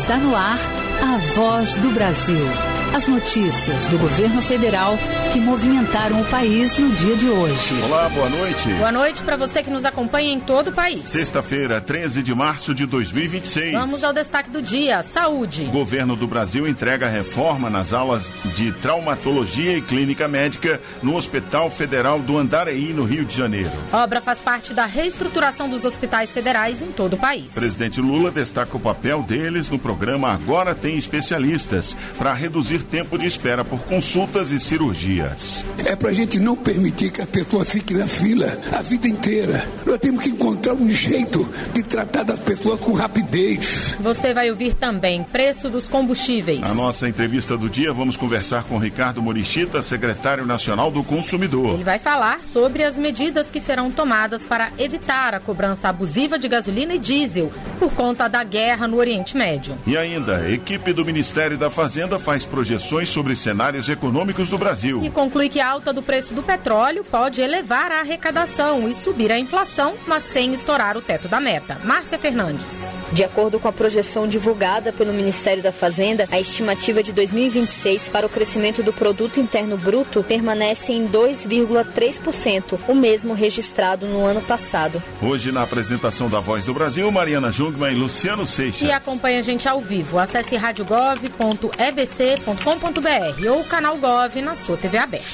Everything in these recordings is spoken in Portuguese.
Está no ar a Voz do Brasil. As notícias do governo federal que movimentaram o país no dia de hoje. Olá, boa noite. Boa noite para você que nos acompanha em todo o país. Sexta-feira, 13 de março de 2026. Vamos ao destaque do dia: saúde. O governo do Brasil entrega reforma nas aulas de traumatologia e clínica médica no Hospital Federal do Andaraí, no Rio de Janeiro. A obra faz parte da reestruturação dos hospitais federais em todo o país. O presidente Lula destaca o papel deles no programa Agora Tem Especialistas, para reduzir tempo de espera por consultas e cirurgias. É pra gente não permitir que a pessoa fique na fila a vida inteira. Nós temos que encontrar um jeito de tratar das pessoas com rapidez. Você vai ouvir também preço dos combustíveis. Na nossa entrevista do dia, vamos conversar com Ricardo Morichita, secretário nacional do consumidor. Ele vai falar sobre as medidas que serão tomadas para evitar a cobrança abusiva de gasolina e diesel por conta da guerra no Oriente Médio. E ainda, a equipe do Ministério da Fazenda faz projeções sobre cenários econômicos do Brasil. E conclui que a alta do preço do petróleo pode elevar a arrecadação e subir a inflação, mas sem estourar o teto da meta. Márcia Fernandes. De acordo com a projeção divulgada pelo Ministério da Fazenda, a estimativa de 2026 para o crescimento do Produto Interno Bruto permanece em 2,3%, o mesmo registrado no ano passado. Hoje, na apresentação da Voz do Brasil, Mariana Jungmann e Luciano Seixas. E acompanha a gente ao vivo. Acesse radiogov.ebc.com.br ou canal Gov na sua TV aberta.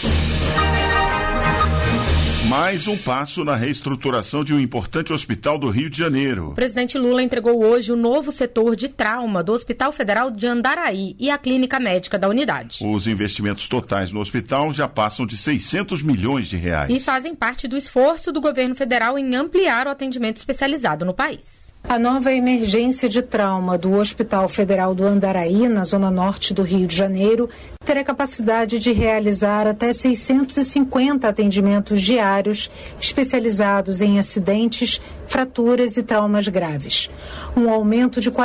Mais um passo na reestruturação de um importante hospital do Rio de Janeiro. O presidente Lula entregou hoje o novo setor de trauma do Hospital Federal de Andaraí e a clínica médica da unidade. Os investimentos totais no hospital já passam de 600 milhões de reais. E fazem parte do esforço do governo federal em ampliar o atendimento especializado no país. A nova emergência de trauma do Hospital Federal do Andaraí, na zona norte do Rio de Janeiro, terá capacidade de realizar até 650 atendimentos diários especializados em acidentes, fraturas e traumas graves. Um aumento de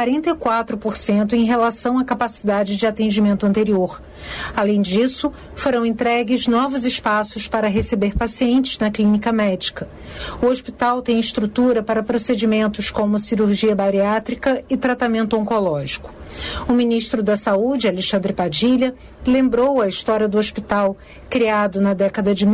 44% em relação à capacidade de atendimento anterior. Além disso, foram entregues novos espaços para receber pacientes na clínica médica. O hospital tem estrutura para procedimentos como cirurgia bariátrica e tratamento oncológico. O ministro da Saúde, Alexandre Padilha, lembrou a história do hospital, criado na década de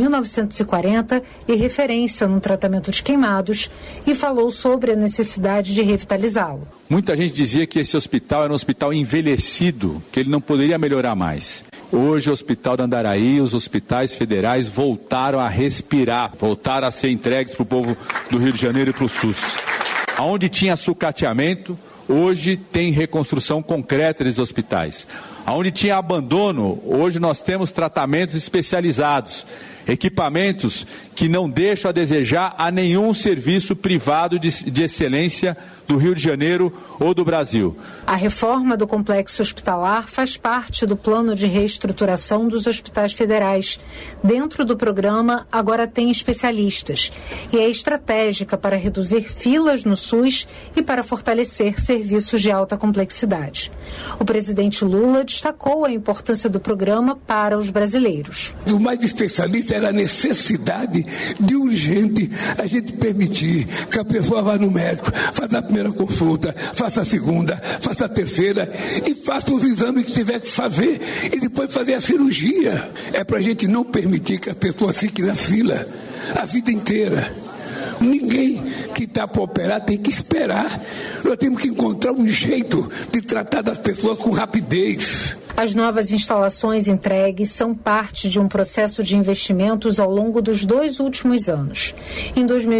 1940 e referência no tratamento de queimados, e falou sobre a necessidade de revitalizá-lo. Muita gente dizia que esse hospital era um hospital envelhecido, que ele não poderia melhorar mais. Hoje o Hospital do Andaraí, os hospitais federais voltaram a respirar, voltaram a ser entregues para o povo do Rio de Janeiro e para o SUS. Onde tinha sucateamento, hoje tem reconstrução concreta desses hospitais. Onde tinha abandono, hoje nós temos tratamentos especializados, equipamentos que não deixam a desejar a nenhum serviço privado de excelência do Rio de Janeiro ou do Brasil. A reforma do complexo hospitalar faz parte do plano de reestruturação dos hospitais federais. Dentro do programa, Agora Tem Especialistas, e é estratégica para reduzir filas no SUS e para fortalecer serviços de alta complexidade. O presidente Lula destacou a importância do programa para os brasileiros. O mais especialista era a necessidade de urgente a gente permitir que a pessoa vá no médico, faça a primeira consulta, faça a segunda, faça a terceira e faça os exames que tiver que fazer e depois fazer a cirurgia. É para a gente não permitir que a pessoa fique na fila a vida inteira. Ninguém que está para operar tem que esperar. Nós temos que encontrar um jeito de tratar das pessoas com rapidez. As novas instalações entregues são parte de um processo de investimentos ao longo dos 2 últimos anos. Em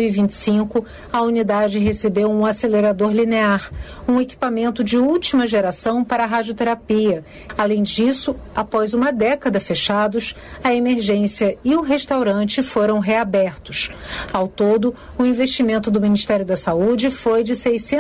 2025, a unidade recebeu um acelerador linear, um equipamento de última geração para a radioterapia. Além disso, após uma década fechados, a emergência e o restaurante foram reabertos. Ao todo, o investimento do Ministério da Saúde foi de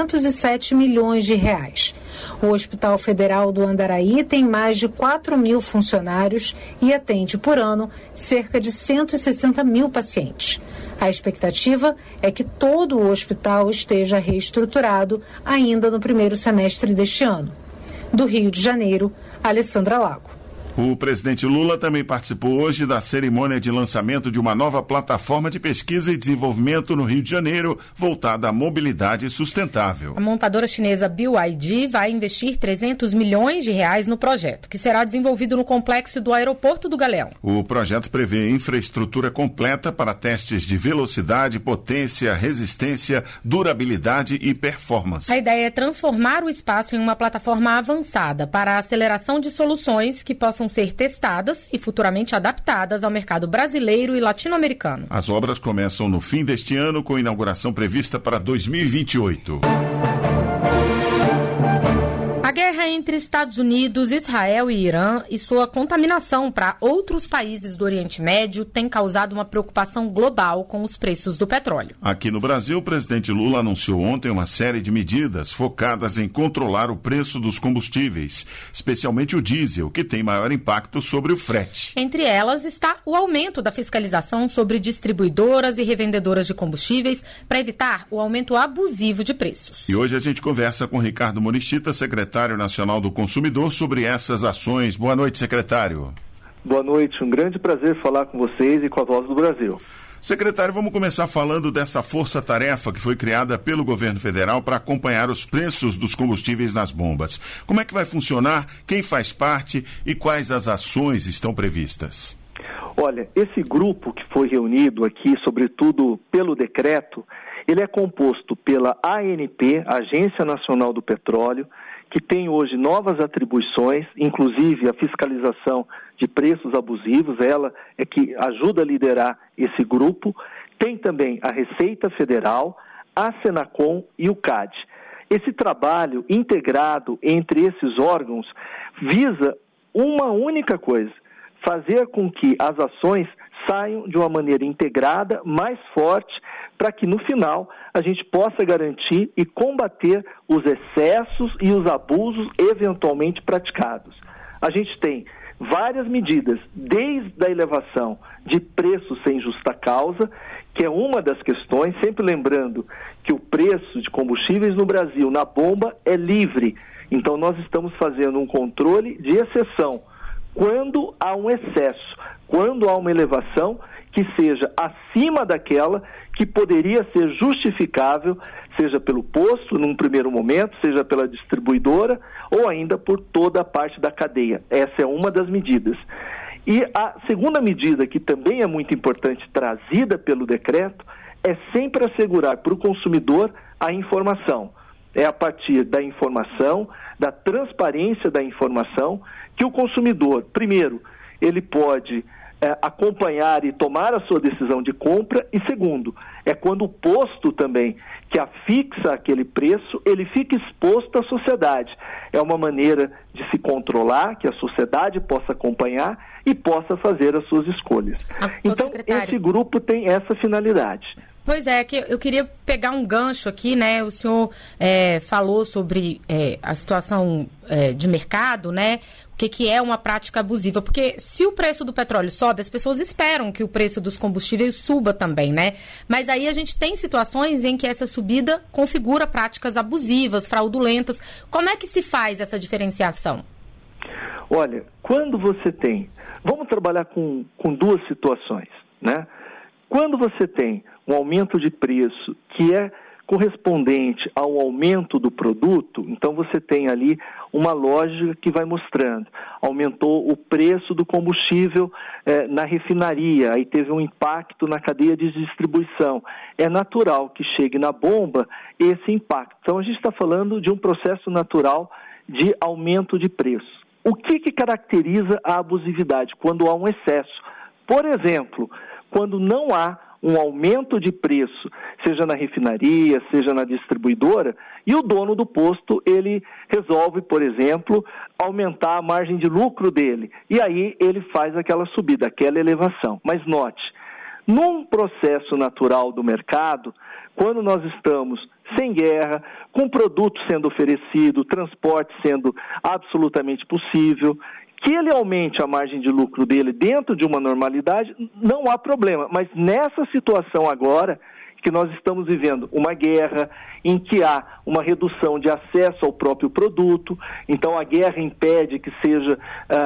607 milhões de reais. O Hospital Federal do Andaraí tem mais de 4.000 funcionários e atende por ano cerca de 160 mil pacientes. A expectativa é que todo o hospital esteja reestruturado ainda no primeiro semestre deste ano. Do Rio de Janeiro, Alessandra Lago. O presidente Lula também participou hoje da cerimônia de lançamento de uma nova plataforma de pesquisa e desenvolvimento no Rio de Janeiro, voltada à mobilidade sustentável. A montadora chinesa BYD vai investir 300 milhões de reais no projeto, que será desenvolvido no complexo do Aeroporto do Galeão. O projeto prevê infraestrutura completa para testes de velocidade, potência, resistência, durabilidade e performance. A ideia é transformar o espaço em uma plataforma avançada para a aceleração de soluções que possam ser testadas e futuramente adaptadas ao mercado brasileiro e latino-americano. As obras começam no fim deste ano, com inauguração prevista para 2028. A guerra entre Estados Unidos, Israel e Irã e sua contaminação para outros países do Oriente Médio tem causado uma preocupação global com os preços do petróleo. Aqui no Brasil, o presidente Lula anunciou ontem uma série de medidas focadas em controlar o preço dos combustíveis, especialmente o diesel, que tem maior impacto sobre o frete. Entre elas está o aumento da fiscalização sobre distribuidoras e revendedoras de combustíveis para evitar o aumento abusivo de preços. E hoje a gente conversa com Ricardo Monichita, secretário Nacional do Consumidor, sobre essas ações. Boa noite, secretário. Boa noite, um grande prazer falar com vocês e com a Voz do Brasil. Secretário, vamos começar falando dessa força-tarefa que foi criada pelo governo federal para acompanhar os preços dos combustíveis nas bombas. Como é que vai funcionar? Quem faz parte e quais as ações estão previstas? Olha, esse grupo que foi reunido aqui, sobretudo pelo decreto, ele é composto pela ANP, Agência Nacional do Petróleo, que tem hoje novas atribuições, inclusive a fiscalização de preços abusivos, ela é que ajuda a liderar esse grupo. Tem também a Receita Federal, a Senacom e o CAD. Esse trabalho integrado entre esses órgãos visa uma única coisa: fazer com que as ações saiam de uma maneira integrada, mais forte, para que no final a gente possa garantir e combater os excessos e os abusos eventualmente praticados. A gente tem várias medidas, desde a elevação de preços sem justa causa, que é uma das questões, sempre lembrando que o preço de combustíveis no Brasil, na bomba, é livre. Então nós estamos fazendo um controle de exceção. Quando há um excesso, quando há uma elevação que seja acima daquela que poderia ser justificável, seja pelo posto, num primeiro momento, seja pela distribuidora, ou ainda por toda a parte da cadeia. Essa é uma das medidas. E a segunda medida, que também é muito importante, trazida pelo decreto, é sempre assegurar para o consumidor a informação. É a partir da informação, da transparência da informação, que o consumidor, primeiro, ele pode acompanhar e tomar a sua decisão de compra, e segundo, é quando o posto também, que afixa aquele preço, ele fica exposto à sociedade. É uma maneira de se controlar, que a sociedade possa acompanhar e possa fazer as suas escolhas. Então, esse grupo tem essa finalidade. Pois é, que eu queria pegar um gancho aqui, né? O senhor falou sobre a situação de mercado, né? O que é uma prática abusiva? Porque se o preço do petróleo sobe, as pessoas esperam que o preço dos combustíveis suba também, né? Mas aí a gente tem situações em que essa subida configura práticas abusivas, fraudulentas. Como é que se faz essa diferenciação? Olha, quando você tem... Vamos trabalhar com duas situações, né? Quando você tem um aumento de preço que é correspondente ao aumento do produto, então você tem ali uma lógica que vai mostrando. Aumentou o preço do combustível na refinaria, aí teve um impacto na cadeia de distribuição. É natural que chegue na bomba esse impacto. Então a gente está falando de um processo natural de aumento de preço. O que caracteriza a abusividade? Quando há um excesso. Por exemplo, quando não há um aumento de preço, seja na refinaria, seja na distribuidora, e o dono do posto, ele resolve, por exemplo, aumentar a margem de lucro dele. E aí ele faz aquela subida, aquela elevação. Mas note, num processo natural do mercado, quando nós estamos sem guerra, com produto sendo oferecido, transporte sendo absolutamente possível, Que ele aumente a margem de lucro dele dentro de uma normalidade, não há problema. Mas nessa situação agora, que nós estamos vivendo uma guerra em que há uma redução de acesso ao próprio produto, então a guerra impede que seja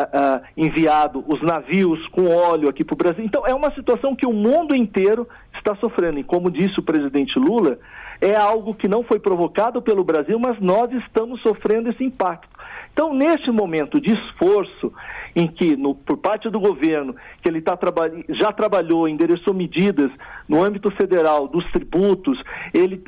enviado os navios com óleo aqui para o Brasil. Então é uma situação que o mundo inteiro está sofrendo. E como disse o presidente Lula, é algo que não foi provocado pelo Brasil, mas nós estamos sofrendo esse impacto. Então, neste momento de esforço, em que, por parte do governo, que ele já trabalhou, endereçou medidas no âmbito federal dos tributos, ele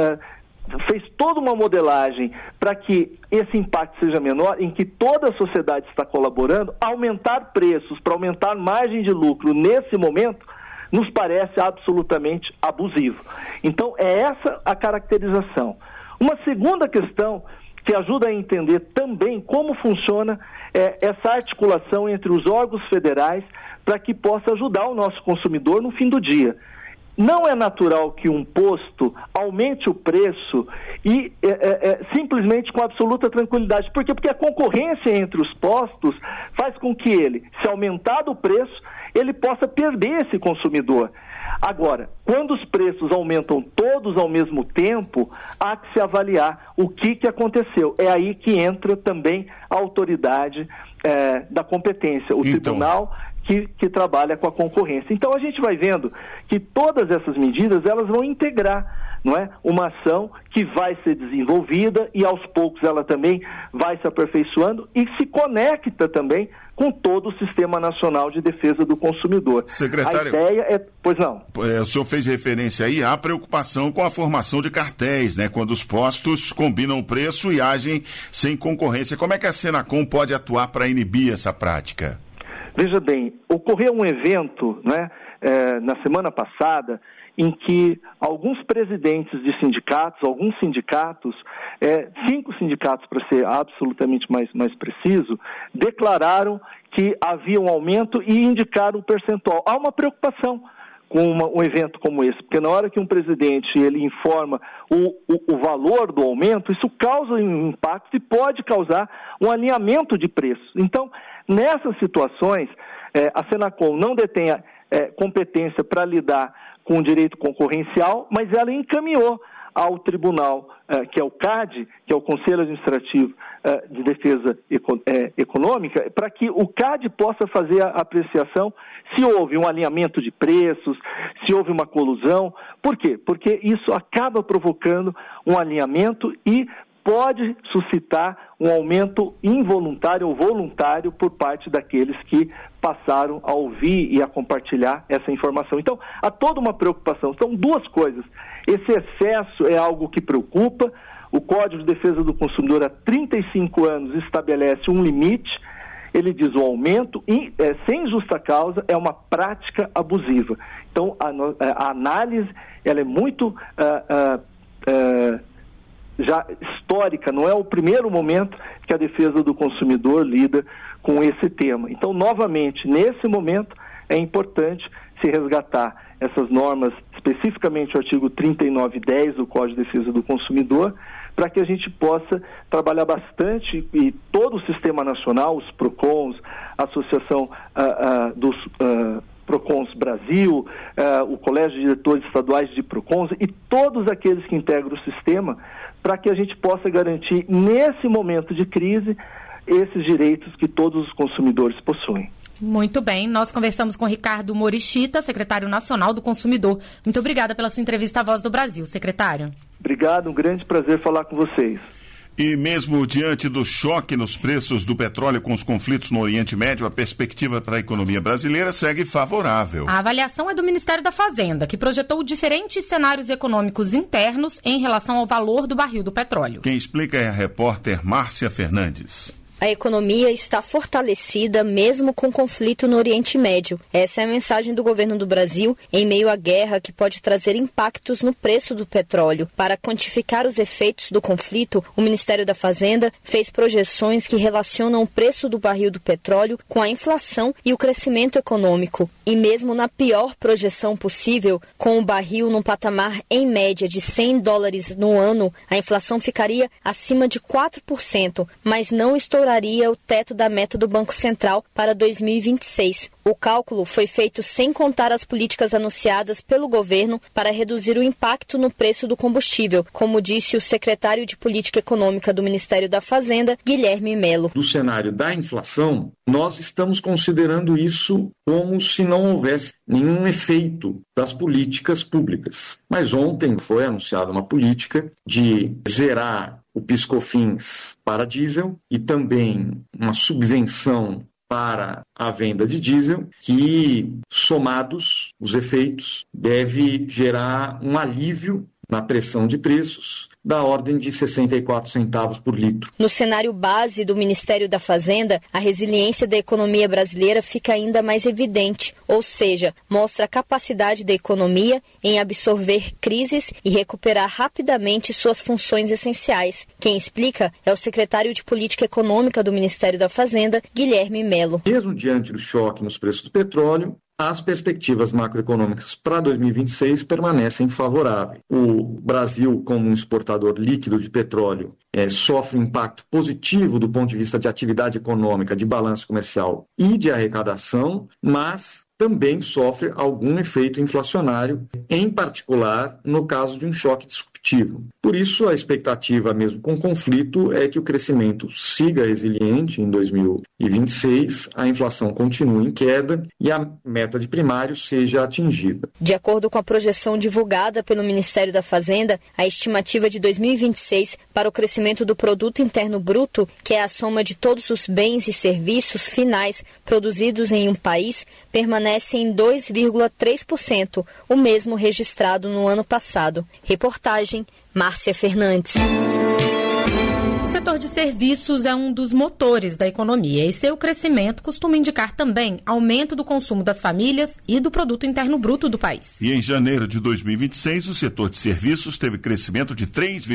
fez toda uma modelagem para que esse impacto seja menor, em que toda a sociedade está colaborando, aumentar preços para aumentar margem de lucro nesse momento, nos parece absolutamente abusivo. Então, é essa a caracterização. Uma segunda questão que ajuda a entender também como funciona essa articulação entre os órgãos federais para que possa ajudar o nosso consumidor no fim do dia. Não é natural que um posto aumente o preço e simplesmente com absoluta tranquilidade. Por quê? Porque a concorrência entre os postos faz com que ele, se aumentar o preço, ele possa perder esse consumidor. Agora, quando os preços aumentam todos ao mesmo tempo, há que se avaliar o que aconteceu. É aí que entra também a autoridade da competência, o tribunal que trabalha com a concorrência. Então a gente vai vendo que todas essas medidas elas vão integrar, não é? Uma ação que vai ser desenvolvida e aos poucos ela também vai se aperfeiçoando e se conecta também com todo o Sistema Nacional de Defesa do Consumidor. Secretário, a ideia é... Pois não. O senhor fez referência aí à preocupação com a formação de cartéis, né? Quando os postos combinam o preço e agem sem concorrência. Como é que a Senacom pode atuar para inibir essa prática? Veja bem, ocorreu um evento, né, na semana passada, em que alguns presidentes de sindicatos, alguns sindicatos, 5 sindicatos para ser absolutamente mais preciso, declararam que havia um aumento e indicaram o percentual. Há uma preocupação com um evento como esse, porque na hora que um presidente ele informa o valor do aumento, isso causa um impacto e pode causar um alinhamento de preços. Então, nessas situações, a Senacom não detém competência para lidar com o direito concorrencial, mas ela encaminhou ao tribunal, que é o CAD, que é o Conselho Administrativo de Defesa Econômica, para que o CAD possa fazer a apreciação se houve um alinhamento de preços, se houve uma colusão. Por quê? Porque isso acaba provocando um alinhamento e pode suscitar um aumento involuntário ou voluntário por parte daqueles que passaram a ouvir e a compartilhar essa informação. Então, há toda uma preocupação. São duas coisas. Esse excesso é algo que preocupa. O Código de Defesa do Consumidor, há 35 anos, estabelece um limite. Ele diz o aumento, sem justa causa, é uma prática abusiva. Então, a análise ela é muito... já histórica, não é o primeiro momento que a defesa do consumidor lida com esse tema. Então, novamente, nesse momento, é importante se resgatar essas normas, especificamente o artigo 3910 do Código de Defesa do Consumidor, para que a gente possa trabalhar bastante e todo o Sistema Nacional, os PROCONs, a Associação dos PROCONs Brasil, o Colégio de Diretores Estaduais de PROCONs e todos aqueles que integram o sistema, para que a gente possa garantir, nesse momento de crise, esses direitos que todos os consumidores possuem. Muito bem, nós conversamos com Ricardo Morishita, secretário nacional do Consumidor. Muito obrigada pela sua entrevista à Voz do Brasil, secretário. Obrigado, um grande prazer falar com vocês. E mesmo diante do choque nos preços do petróleo com os conflitos no Oriente Médio, a perspectiva para a economia brasileira segue favorável. A avaliação é do Ministério da Fazenda, que projetou diferentes cenários econômicos internos em relação ao valor do barril do petróleo. Quem explica é a repórter Márcia Fernandes. A economia está fortalecida mesmo com o conflito no Oriente Médio. Essa é a mensagem do governo do Brasil em meio à guerra que pode trazer impactos no preço do petróleo. Para quantificar os efeitos do conflito, o Ministério da Fazenda fez projeções que relacionam o preço do barril do petróleo com a inflação e o crescimento econômico. E mesmo na pior projeção possível, com o barril num patamar em média de $100 no ano, a inflação ficaria acima de 4%, mas não estouraria superaria o teto da meta do Banco Central para 2026. O cálculo foi feito sem contar as políticas anunciadas pelo governo para reduzir o impacto no preço do combustível, como disse o secretário de Política Econômica do Ministério da Fazenda, Guilherme Melo. Do cenário da inflação, nós estamos considerando isso como se não houvesse nenhum efeito das políticas públicas. Mas ontem foi anunciada uma política de zerar o PIS/COFINS para diesel e também uma subvenção para a venda de diesel, que, somados os efeitos, deve gerar um alívio na pressão de preços da ordem de 64 centavos por litro. No cenário base do Ministério da Fazenda, a resiliência da economia brasileira fica ainda mais evidente, ou seja, mostra a capacidade da economia em absorver crises e recuperar rapidamente suas funções essenciais. Quem explica é o secretário de Política Econômica do Ministério da Fazenda, Guilherme Melo. Mesmo diante do choque nos preços do petróleo, as perspectivas macroeconômicas para 2026 permanecem favoráveis. O Brasil, como um exportador líquido de petróleo, sofre um impacto positivo do ponto de vista de atividade econômica, de balanço comercial e de arrecadação, mas também sofre algum efeito inflacionário, em particular no caso de um choque disruptivo. Por isso, a expectativa, mesmo com conflito, é que o crescimento siga resiliente em 2026, a inflação continue em queda e a meta de primário seja atingida. De acordo com a projeção divulgada pelo Ministério da Fazenda, a estimativa de 2026 para o crescimento do Produto Interno Bruto, que é a soma de todos os bens e serviços finais produzidos em um país, permanece em 2,3%, o mesmo registrado no ano passado. Reportagem Márcia Fernandes. O setor de serviços é um dos motores da economia e seu crescimento costuma indicar também aumento do consumo das famílias e do produto interno bruto do país. E em janeiro de 2026, o setor de serviços teve crescimento de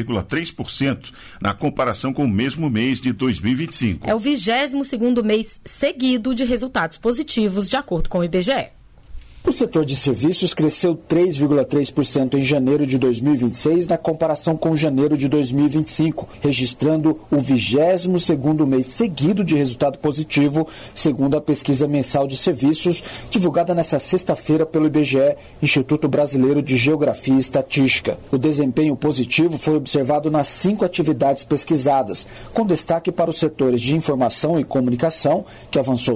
3,3% na comparação com o mesmo mês de 2025. É o 22º mês seguido de resultados positivos, de acordo com o IBGE. O setor de serviços cresceu 3,3% em janeiro de 2026 na comparação com janeiro de 2025, registrando o 22º mês seguido de resultado positivo, segundo a pesquisa mensal de serviços, divulgada nesta sexta-feira pelo IBGE, Instituto Brasileiro de Geografia e Estatística. O desempenho positivo foi observado nas 5 atividades pesquisadas, com destaque para os setores de informação e comunicação, que avançou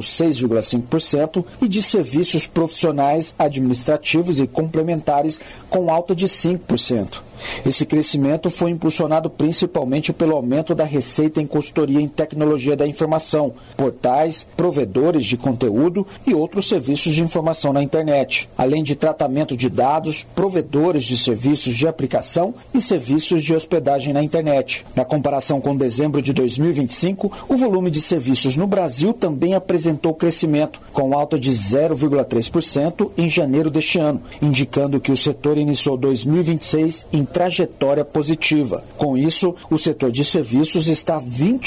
6,5%, e de serviços profissionais, administrativos e complementares, com alta de 5%. Esse crescimento foi impulsionado principalmente pelo aumento da receita em consultoria em tecnologia da informação, portais, provedores de conteúdo e outros serviços de informação na internet, além de tratamento de dados, provedores de serviços de aplicação e serviços de hospedagem na internet. Na comparação com dezembro de 2025, o volume de serviços no Brasil também apresentou crescimento, com alta de 0,3% em janeiro deste ano, indicando que o setor iniciou 2026 em trajetória positiva. Com isso, o setor de serviços está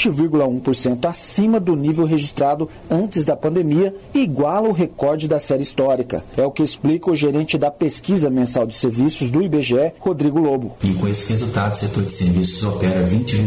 20,1% acima do nível registrado antes da pandemia e iguala o recorde da série histórica. É o que explica o gerente da pesquisa mensal de serviços do IBGE, Rodrigo Lobo. E com esse resultado, o setor de serviços opera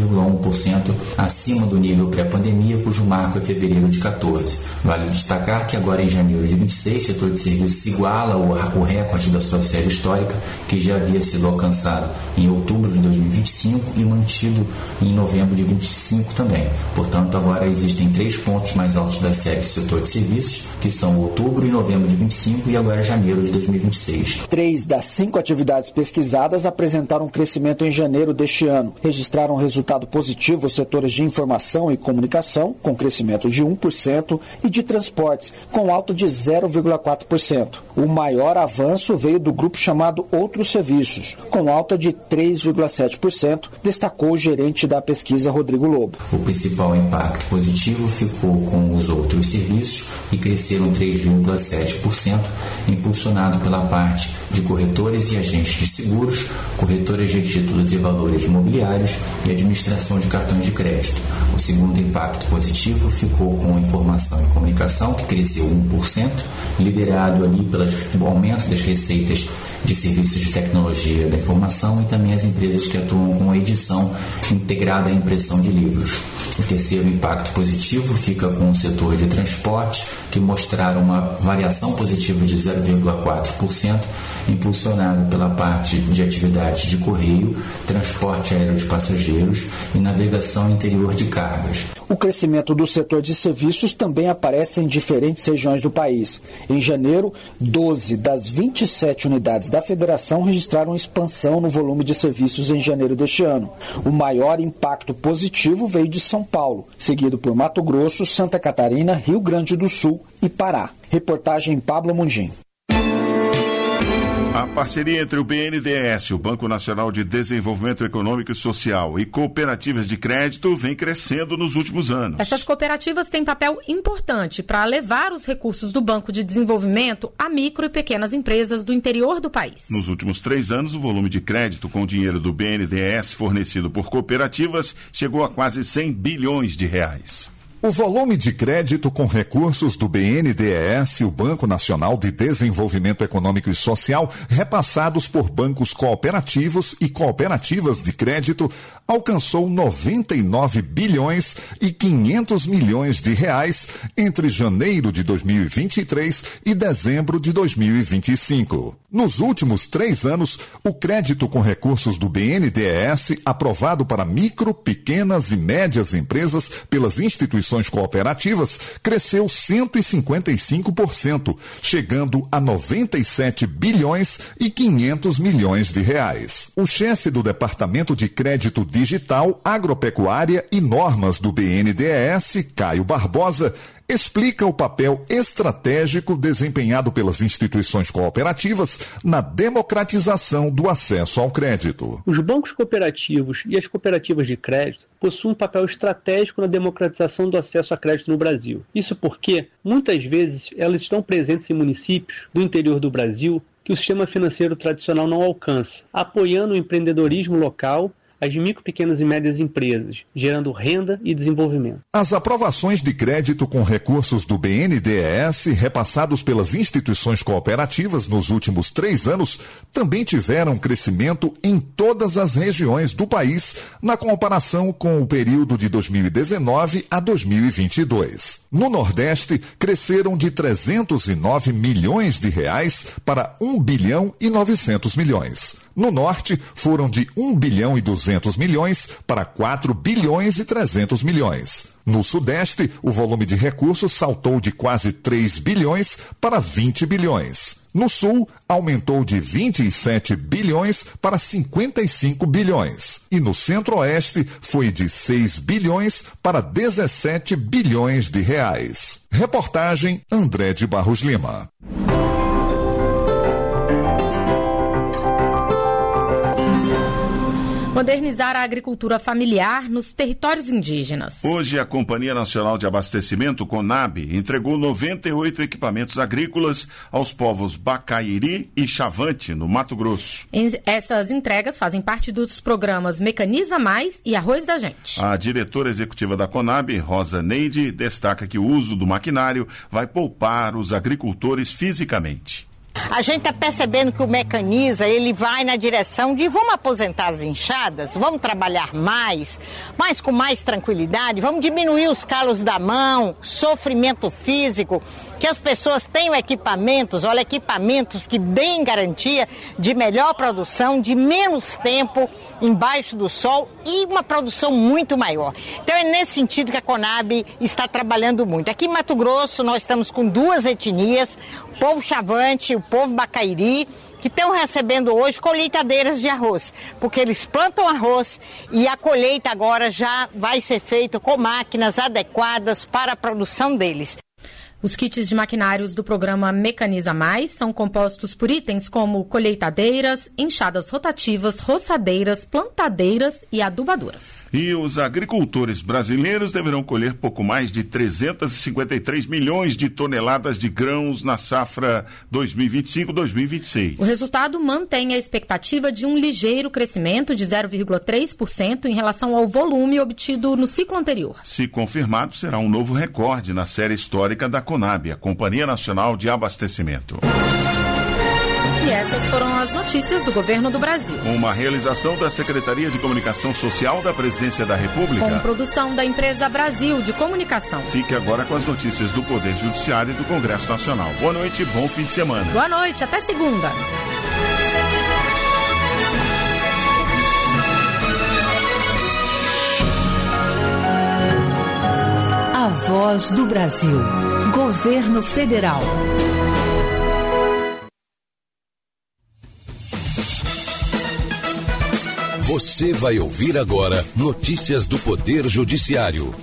20,1% acima do nível pré-pandemia, cujo marco é fevereiro de 14. Vale destacar que agora em janeiro de 26, o setor de serviços iguala o recorde da sua série histórica, que já havia sido alcançado em outubro de 2025 e mantido em novembro de 2025 também. Portanto, agora existem 3 pontos mais altos da série do setor de serviços, que são outubro e novembro de 2025 e agora janeiro de 2026. 3 das 5 atividades pesquisadas apresentaram crescimento em janeiro deste ano. Registraram resultado positivo os setores de informação e comunicação, com crescimento de 1%, e de transportes, com alta de 0,4%. O maior avanço veio do grupo chamado Outros Serviços, com alta de 3,7%, destacou o gerente da pesquisa, Rodrigo Lobo. O principal impacto positivo ficou com os outros serviços, que cresceram 3,7%, impulsionado pela parte de corretores e agentes de seguros, corretoras de títulos e valores imobiliários e administração de cartões de crédito. O segundo impacto positivo ficou com informação e comunicação, que cresceu 1%, liderado ali pelo aumento das receitas de serviços de tecnologia da informação e também as empresas que atuam com a edição integrada à impressão de livros. O terceiro impacto positivo fica com o setor de transporte, que mostraram uma variação positiva de 0,4%, impulsionado pela parte de atividades de correio, transporte aéreo de passageiros e navegação interior de cargas. O crescimento do setor de serviços também aparece em diferentes regiões do país. Em janeiro, 12 das 27 unidades da federação registraram expansão no volume de serviços em janeiro deste ano. O maior impacto positivo veio de São Paulo, seguido por Mato Grosso, Santa Catarina, Rio Grande do Sul e Pará. Reportagem Pablo Mundim. A parceria entre o BNDES, o Banco Nacional de Desenvolvimento Econômico e Social, e cooperativas de crédito vem crescendo nos últimos anos. Essas cooperativas têm papel importante para levar os recursos do Banco de Desenvolvimento a micro e pequenas empresas do interior do país. Nos últimos 3 anos, o volume de crédito com dinheiro do BNDES fornecido por cooperativas chegou a quase 100 bilhões de reais. O volume de crédito com recursos do BNDES, o Banco Nacional de Desenvolvimento Econômico e Social, repassados por bancos cooperativos e cooperativas de crédito, alcançou 99 bilhões e 500 milhões de reais entre janeiro de 2023 e dezembro de 2025. Nos últimos 3 anos, o crédito com recursos do BNDES, aprovado para micro, pequenas e médias empresas pelas instituições cooperativas, cresceu 155%, chegando a 97 bilhões e 500 milhões de reais. O chefe do Departamento de Crédito Digital, Agropecuária e Normas do BNDES, Caio Barbosa, explica o papel estratégico desempenhado pelas instituições cooperativas na democratização do acesso ao crédito. Os bancos cooperativos e as cooperativas de crédito possuem um papel estratégico na democratização do acesso a crédito no Brasil. Isso porque, muitas vezes, elas estão presentes em municípios do interior do Brasil que o sistema financeiro tradicional não alcança, apoiando o empreendedorismo local, as micro, pequenas e médias empresas, gerando renda e desenvolvimento. As aprovações de crédito com recursos do BNDES, repassados pelas instituições cooperativas nos últimos 3 anos, também tiveram crescimento em todas as regiões do país, na comparação com o período de 2019 a 2022. No Nordeste, cresceram de 309 milhões de reais para 1 bilhão e 900 milhões. No Norte, foram de 1 bilhão e 200 milhões para 4 bilhões e 300 milhões. No Sudeste, o volume de recursos saltou de quase 3 bilhões para 20 bilhões. No Sul, aumentou de 27 bilhões para 55 bilhões. E no Centro-Oeste, foi de 6 bilhões para 17 bilhões de reais. Reportagem André de Barros Lima. Modernizar a agricultura familiar nos territórios indígenas. Hoje, a Companhia Nacional de Abastecimento, CONAB, entregou 98 equipamentos agrícolas aos povos Bacairi e Chavante, no Mato Grosso. Essas entregas fazem parte dos programas Mecaniza Mais e Arroz da Gente. A diretora executiva da CONAB, Rosa Neide, destaca que o uso do maquinário vai poupar os agricultores fisicamente. A gente está percebendo que o Mecaniza, ele vai na direção de vamos aposentar as enxadas, vamos trabalhar mais, mas com mais tranquilidade, vamos diminuir os calos da mão, sofrimento físico, que as pessoas tenham equipamentos que deem garantia de melhor produção, de menos tempo embaixo do sol e uma produção muito maior. Então é nesse sentido que a CONAB está trabalhando muito. Aqui em Mato Grosso nós estamos com 2 etnias, o povo Chavante e o povo Bacairi, que estão recebendo hoje colheitadeiras de arroz, porque eles plantam arroz e a colheita agora já vai ser feita com máquinas adequadas para a produção deles. Os kits de maquinários do programa Mecaniza Mais são compostos por itens como colheitadeiras, enxadas rotativas, roçadeiras, plantadeiras e adubadoras. E os agricultores brasileiros deverão colher pouco mais de 353 milhões de toneladas de grãos na safra 2025-2026. O resultado mantém a expectativa de um ligeiro crescimento de 0,3% em relação ao volume obtido no ciclo anterior. Se confirmado, será um novo recorde na série histórica da CONAB, a Companhia Nacional de Abastecimento. E Essas foram as notícias do Governo do Brasil. Uma realização da Secretaria de Comunicação Social da Presidência da República. Com produção da Empresa Brasil de Comunicação. Fique agora com as notícias do Poder Judiciário e do Congresso Nacional. Boa noite e bom fim de semana. Boa noite, até segunda. A Voz do Brasil. Governo Federal. Você vai ouvir agora notícias do Poder Judiciário.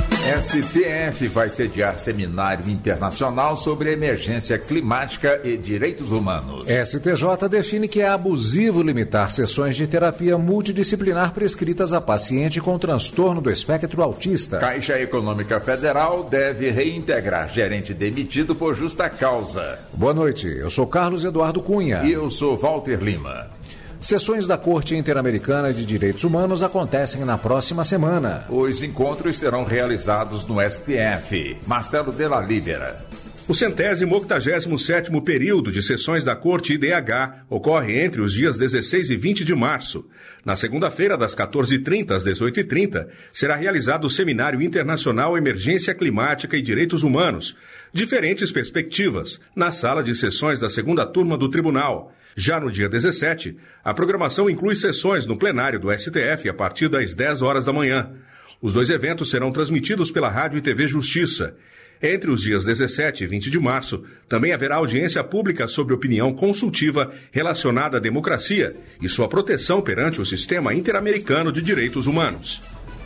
STF vai sediar seminário internacional sobre emergência climática e direitos humanos. STJ define que é abusivo limitar sessões de terapia multidisciplinar prescritas a paciente com transtorno do espectro autista. Caixa Econômica Federal deve reintegrar gerente demitido por justa causa. Boa noite, eu sou Carlos Eduardo Cunha. E eu sou Walter Lima. Sessões da Corte Interamericana de Direitos Humanos acontecem na próxima semana. Os encontros serão realizados no STF. Marcelo Della Libera. O 187º período de sessões da Corte IDH ocorre entre os dias 16 e 20 de março. Na segunda-feira, das 14h30 às 18h30, será realizado o Seminário Internacional Emergência Climática e Direitos Humanos, diferentes perspectivas, na sala de sessões da segunda turma do Tribunal. Já no dia 17, a programação inclui sessões no plenário do STF a partir das 10 horas da manhã. Os dois eventos serão transmitidos pela Rádio e TV Justiça. Entre os dias 17 e 20 de março, também haverá audiência pública sobre opinião consultiva relacionada à democracia e sua proteção perante o Sistema Interamericano de Direitos Humanos.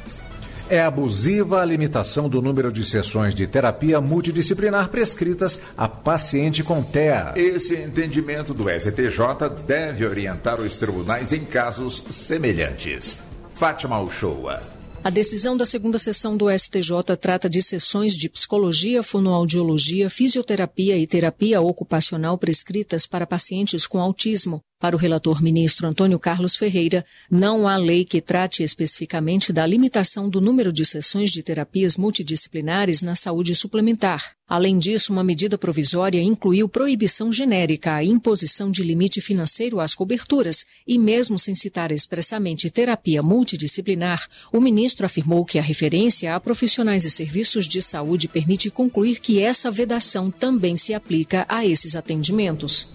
É abusiva a limitação do número de sessões de terapia multidisciplinar prescritas a paciente com TEA. Esse entendimento do STJ deve orientar os tribunais em casos semelhantes. Fátima Uchoa. A decisão da segunda sessão do STJ trata de sessões de psicologia, fonoaudiologia, fisioterapia e terapia ocupacional prescritas para pacientes com autismo. Para o relator ministro Antônio Carlos Ferreira, não há lei que trate especificamente da limitação do número de sessões de terapias multidisciplinares na saúde suplementar. Além disso, uma medida provisória incluiu proibição genérica à imposição de limite financeiro às coberturas e, mesmo sem citar expressamente terapia multidisciplinar, o ministro afirmou que a referência a profissionais e serviços de saúde permite concluir que essa vedação também se aplica a esses atendimentos.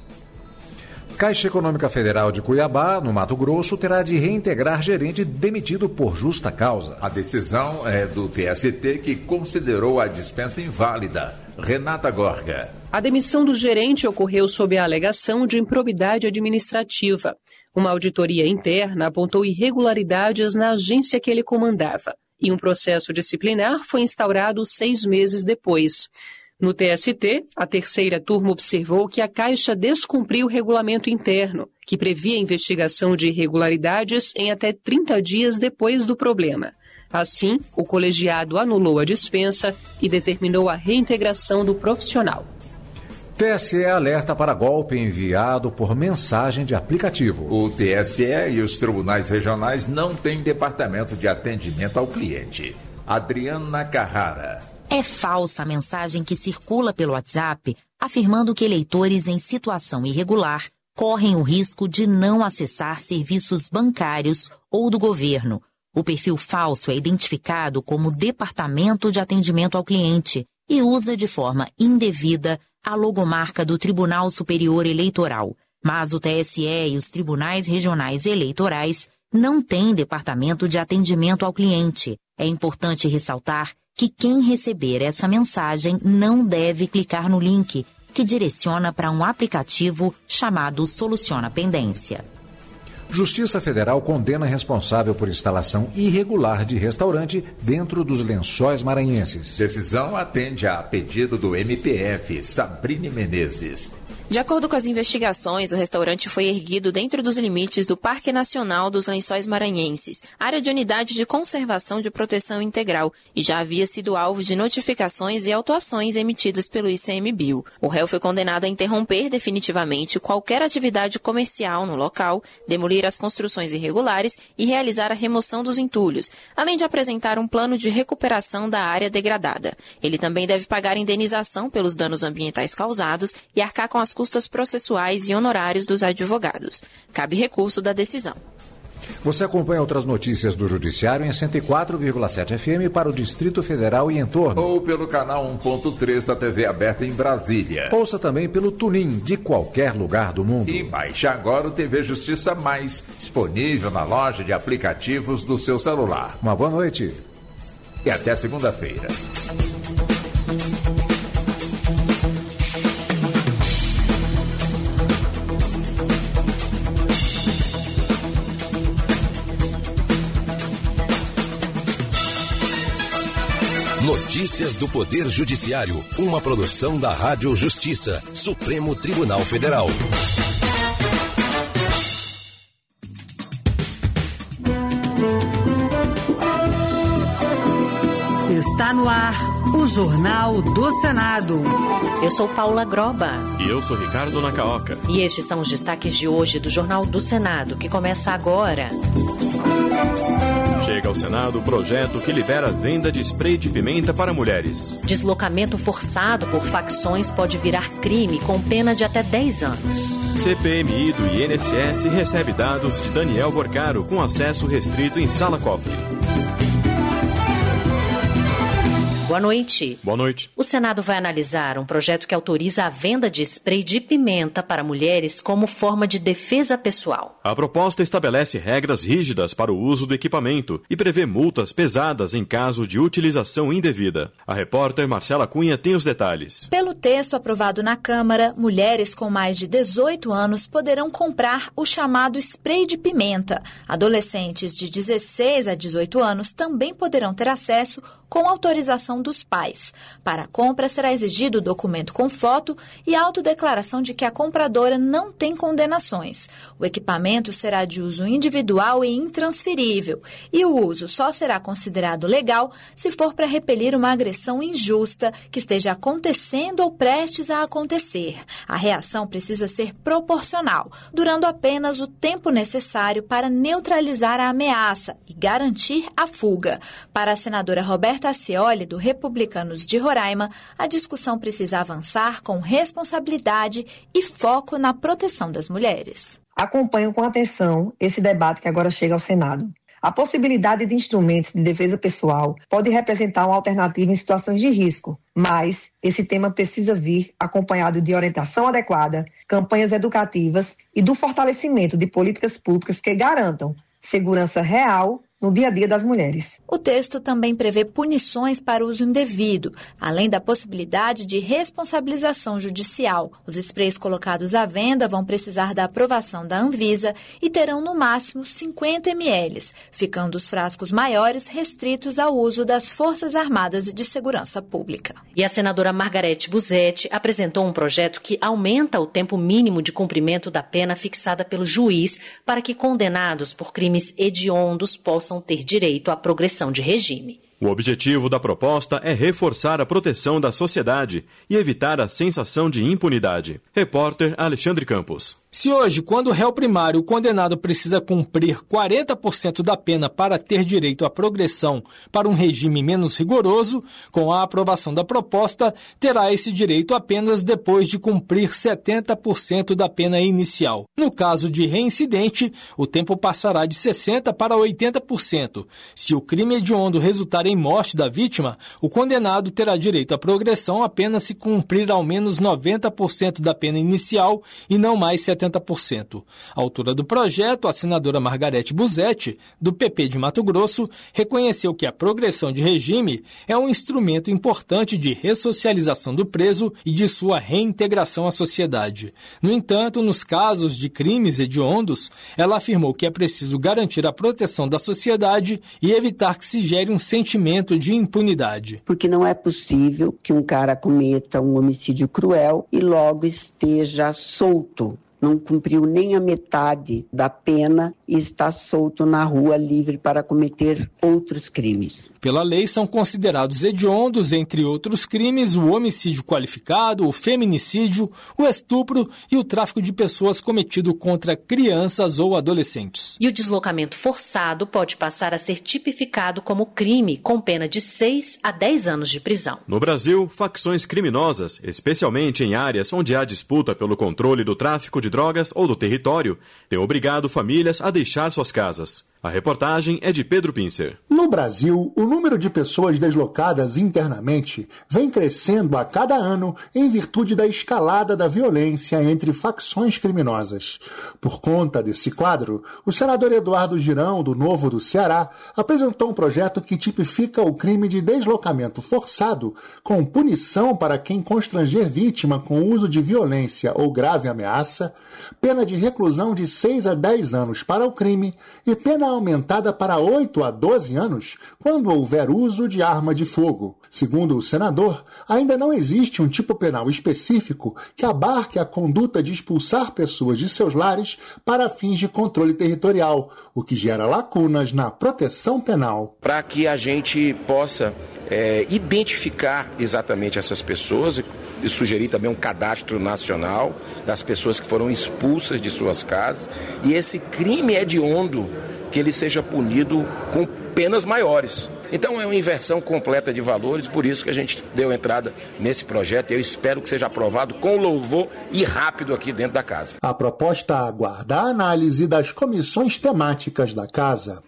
Caixa Econômica Federal de Cuiabá, no Mato Grosso, terá de reintegrar gerente demitido por justa causa. A decisão é do TST, que considerou a dispensa inválida. Renata Gorga. A demissão do gerente ocorreu sob a alegação de improbidade administrativa. Uma auditoria interna apontou irregularidades na agência que ele comandava. E um processo disciplinar foi instaurado 6 meses depois. No TST, a terceira turma observou que a Caixa descumpriu o regulamento interno, que previa a investigação de irregularidades em até 30 dias depois do problema. Assim, o colegiado anulou a dispensa e determinou a reintegração do profissional. TSE alerta para golpe enviado por mensagem de aplicativo. O TSE e os tribunais regionais não têm departamento de atendimento ao cliente. Adriana Carrara. É falsa a mensagem que circula pelo WhatsApp afirmando que eleitores em situação irregular correm o risco de não acessar serviços bancários ou do governo. O perfil falso é identificado como Departamento de Atendimento ao Cliente e usa de forma indevida a logomarca do Tribunal Superior Eleitoral. Mas o TSE e os tribunais regionais eleitorais não têm departamento de atendimento ao cliente. É importante ressaltar que quem receber essa mensagem não deve clicar no link, que direciona para um aplicativo chamado Soluciona Pendência. Justiça Federal condena responsável por instalação irregular de restaurante dentro dos Lençóis Maranhenses. Decisão atende a pedido do MPF, Sabrine Menezes. De acordo com as investigações, o restaurante foi erguido dentro dos limites do Parque Nacional dos Lençóis Maranhenses, área de unidade de conservação de proteção integral, e já havia sido alvo de notificações e autuações emitidas pelo ICMBio. O réu foi condenado a interromper definitivamente qualquer atividade comercial no local, demolir as construções irregulares e realizar a remoção dos entulhos, além de apresentar um plano de recuperação da área degradada. Ele também deve pagar indenização pelos danos ambientais causados e arcar com as custas processuais e honorários dos advogados. Cabe recurso da decisão. Você acompanha outras notícias do Judiciário em 104,7 FM para o Distrito Federal e entorno. Ou pelo canal 1.3 da TV aberta em Brasília. Ouça também pelo TuneIn de qualquer lugar do mundo. E baixe agora o TV Justiça Mais, disponível na loja de aplicativos do seu celular. Uma boa noite. E até segunda-feira. Notícias do Poder Judiciário, uma produção da Rádio Justiça, Supremo Tribunal Federal. Está no ar o Jornal do Senado. Eu sou Paula Groba. E eu sou Ricardo Nacaoca. E estes são os destaques de hoje do Jornal do Senado, que começa agora. Chega ao Senado o projeto que libera a venda de spray de pimenta para mulheres. Deslocamento forçado por facções pode virar crime com pena de até 10 anos. CPMI do INSS recebe dados de Daniel Borcaro com acesso restrito em sala-cofre. Boa noite. Boa noite. O Senado vai analisar um projeto que autoriza a venda de spray de pimenta para mulheres como forma de defesa pessoal. A proposta estabelece regras rígidas para o uso do equipamento e prevê multas pesadas em caso de utilização indevida. A repórter Marcela Cunha tem os detalhes. Pelo texto aprovado na Câmara, mulheres com mais de 18 anos poderão comprar o chamado spray de pimenta. Adolescentes de 16 a 18 anos também poderão ter acesso com autorização dos pais. Para a compra, será exigido documento com foto e autodeclaração de que a compradora não tem condenações. O equipamento será de uso individual e intransferível, e o uso só será considerado legal se for para repelir uma agressão injusta que esteja acontecendo ou prestes a acontecer. A reação precisa ser proporcional, durando apenas o tempo necessário para neutralizar a ameaça e garantir a fuga. Para a senadora Roberta Acioli, do Republicanos de Roraima, a discussão precisa avançar com responsabilidade e foco na proteção das mulheres. Acompanho com atenção esse debate que agora chega ao Senado. A possibilidade de instrumentos de defesa pessoal pode representar uma alternativa em situações de risco, mas esse tema precisa vir acompanhado de orientação adequada, campanhas educativas e do fortalecimento de políticas públicas que garantam segurança real no dia a dia das mulheres. O texto também prevê punições para uso indevido, além da possibilidade de responsabilização judicial. Os sprays colocados à venda vão precisar da aprovação da Anvisa e terão no máximo 50 ml, ficando os frascos maiores restritos ao uso das Forças Armadas e de Segurança Pública. E a senadora Margarete Busetti apresentou um projeto que aumenta o tempo mínimo de cumprimento da pena fixada pelo juiz para que condenados por crimes hediondos possam ter direito à progressão de regime. O objetivo da proposta é reforçar a proteção da sociedade e evitar a sensação de impunidade. Repórter Alexandre Campos. Se hoje, quando o réu primário, o condenado precisa cumprir 40% da pena para ter direito à progressão para um regime menos rigoroso, com a aprovação da proposta, terá esse direito apenas depois de cumprir 70% da pena inicial. No caso de reincidente, o tempo passará de 60% para 80%. Se o crime hediondo resultar em morte da vítima, o condenado terá direito à progressão apenas se cumprir ao menos 90% da pena inicial e não mais 70%. A autora do projeto, a senadora Margarete Busetti, do PP de Mato Grosso, reconheceu que a progressão de regime é um instrumento importante de ressocialização do preso e de sua reintegração à sociedade. No entanto, nos casos de crimes hediondos, ela afirmou que é preciso garantir a proteção da sociedade e evitar que se gere um sentimento de impunidade. Porque não é possível que um cara cometa um homicídio cruel e logo esteja solto. não cumpriu nem a metade da pena e está solto na rua livre para cometer outros crimes. Pela lei, são considerados hediondos, entre outros crimes, o homicídio qualificado, o feminicídio, o estupro e o tráfico de pessoas cometido contra crianças ou adolescentes. E o deslocamento forçado pode passar a ser tipificado como crime, com pena de 6 a 10 anos de prisão. No Brasil, facções criminosas, especialmente em áreas onde há disputa pelo controle do tráfico de drogas ou do território, têm obrigado famílias a deixar suas casas. A reportagem é de Pedro Pincer. No Brasil, o número de pessoas deslocadas internamente vem crescendo a cada ano em virtude da escalada da violência entre facções criminosas. Por conta desse quadro, o senador Eduardo Girão, do Novo do Ceará, apresentou um projeto que tipifica o crime de deslocamento forçado com punição para quem constranger vítima com uso de violência ou grave ameaça, pena de reclusão de 6 a 10 anos para o crime e pena aumentada para 8 a 12 anos quando houver uso de arma de fogo. Segundo o senador, ainda não existe um tipo penal específico que abarque a conduta de expulsar pessoas de seus lares para fins de controle territorial, o que gera lacunas na proteção penal. Para que a gente possa identificar exatamente essas pessoas e sugerir também um cadastro nacional das pessoas que foram expulsas de suas casas, e esse crime hediondo que ele seja punido com penas maiores. Então é uma inversão completa de valores, por isso que a gente deu entrada nesse projeto e eu espero que seja aprovado com louvor e rápido aqui dentro da casa. A proposta aguarda a análise das comissões temáticas da casa.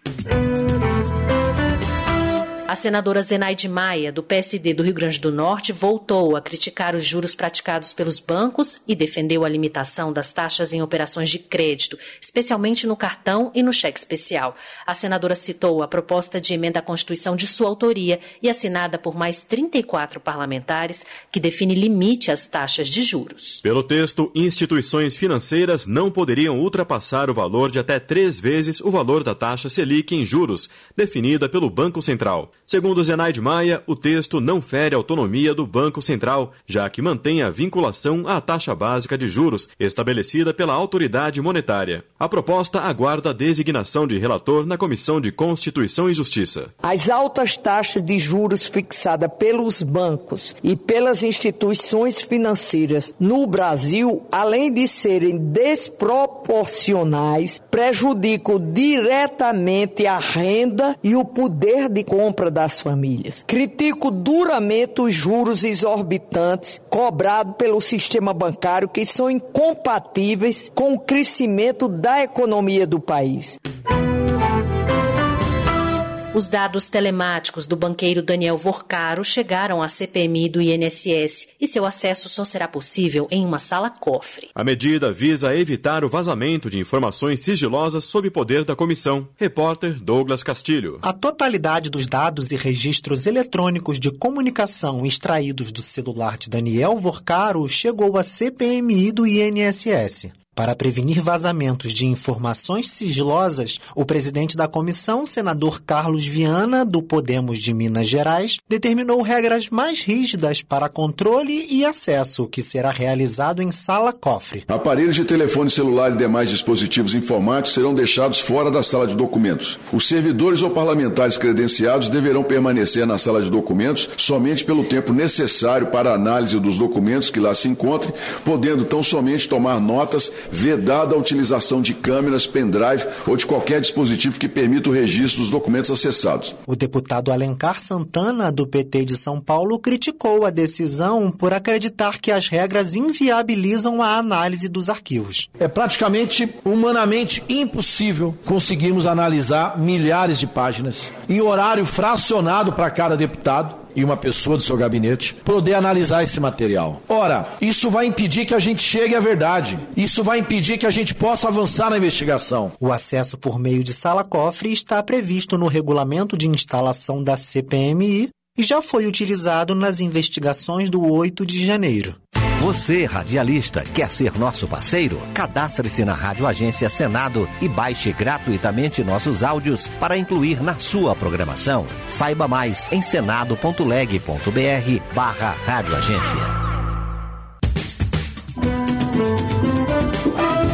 A senadora Zenaide Maia, do PSD do Rio Grande do Norte, voltou a criticar os juros praticados pelos bancos e defendeu a limitação das taxas em operações de crédito, especialmente no cartão e no cheque especial. A senadora citou a proposta de emenda à Constituição de sua autoria e assinada por mais 34 parlamentares, que define limite às taxas de juros. Pelo texto, instituições financeiras não poderiam ultrapassar o valor de até 3 vezes o valor da taxa Selic em juros, definida pelo Banco Central. Segundo Zenaide Maia, o texto não fere a autonomia do Banco Central, já que mantém a vinculação à taxa básica de juros estabelecida pela autoridade monetária. A proposta aguarda a designação de relator na Comissão de Constituição e Justiça. As altas taxas de juros fixadas pelos bancos e pelas instituições financeiras no Brasil, além de serem desproporcionais, prejudicam diretamente a renda e o poder de compra das famílias. Critico duramente os juros exorbitantes cobrados pelo sistema bancário, que são incompatíveis com o crescimento da economia do país. Os dados telemáticos do banqueiro Daniel Vorcaro chegaram à CPMI do INSS e seu acesso só será possível em uma sala-cofre. A medida visa evitar o vazamento de informações sigilosas sob poder da comissão. Repórter Douglas Castilho. A totalidade dos dados e registros eletrônicos de comunicação extraídos do celular de Daniel Vorcaro chegou à CPMI do INSS. Para prevenir vazamentos de informações sigilosas, o presidente da comissão, senador Carlos Viana, do Podemos de Minas Gerais, determinou regras mais rígidas para controle e acesso, que será realizado em sala-cofre. Aparelhos de telefone celular e demais dispositivos informáticos serão deixados fora da sala de documentos. Os servidores ou parlamentares credenciados deverão permanecer na sala de documentos somente pelo tempo necessário para a análise dos documentos que lá se encontrem, podendo tão somente tomar notas, vedada a utilização de câmeras, pendrive ou de qualquer dispositivo que permita o registro dos documentos acessados. O deputado Alencar Santana, do PT de São Paulo, criticou a decisão por acreditar que as regras inviabilizam a análise dos arquivos. É praticamente humanamente impossível conseguirmos analisar milhares de páginas em horário fracionado para cada deputado e uma pessoa do seu gabinete poder analisar esse material. Ora, isso vai impedir que a gente chegue à verdade. Isso vai impedir que a gente possa avançar na investigação. O acesso por meio de sala-cofre está previsto no regulamento de instalação da CPMI e já foi utilizado nas investigações do 8 de janeiro. Você, radialista, quer ser nosso parceiro? Cadastre-se na Rádio Agência Senado e baixe gratuitamente nossos áudios para incluir na sua programação. Saiba mais em senado.leg.br/radioagência.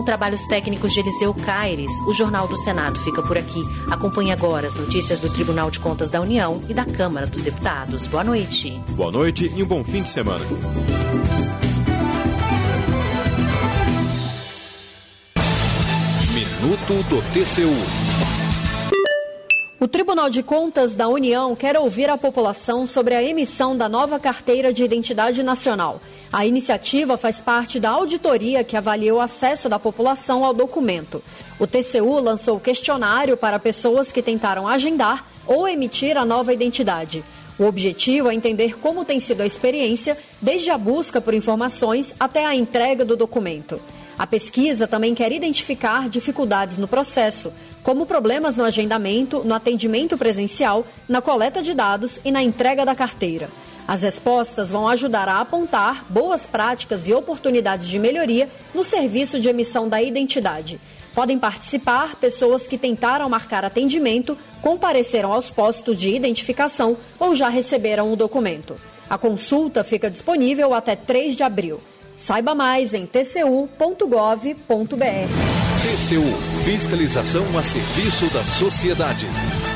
trabalhos técnicos de Eliseu Caires, o Jornal do Senado fica por aqui. Acompanhe agora as notícias do Tribunal de Contas da União e da Câmara dos Deputados. Boa noite. Boa noite e um bom fim de semana. Minuto do TCU. O Tribunal de Contas da União quer ouvir a população sobre a emissão da nova Carteira de Identidade Nacional. A iniciativa faz parte da auditoria que avalia o acesso da população ao documento. O TCU lançou o questionário para pessoas que tentaram agendar ou emitir a nova identidade. O objetivo é entender como tem sido a experiência, desde a busca por informações até a entrega do documento. A pesquisa também quer identificar dificuldades no processo, como problemas no agendamento, no atendimento presencial, na coleta de dados e na entrega da carteira. As respostas vão ajudar a apontar boas práticas e oportunidades de melhoria no serviço de emissão da identidade. Podem participar pessoas que tentaram marcar atendimento, compareceram aos postos de identificação ou já receberam o documento. A consulta fica disponível até 3 de abril. Saiba mais em tcu.gov.br. TCU, fiscalização a serviço da sociedade.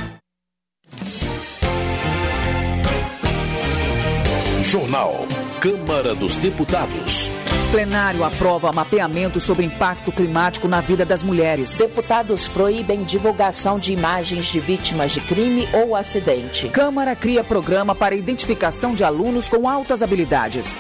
Jornal Câmara dos Deputados. Plenário aprova mapeamento sobre impacto climático na vida das mulheres. Deputados proíbem divulgação de imagens de vítimas de crime ou acidente. Câmara cria programa para identificação de alunos com altas habilidades.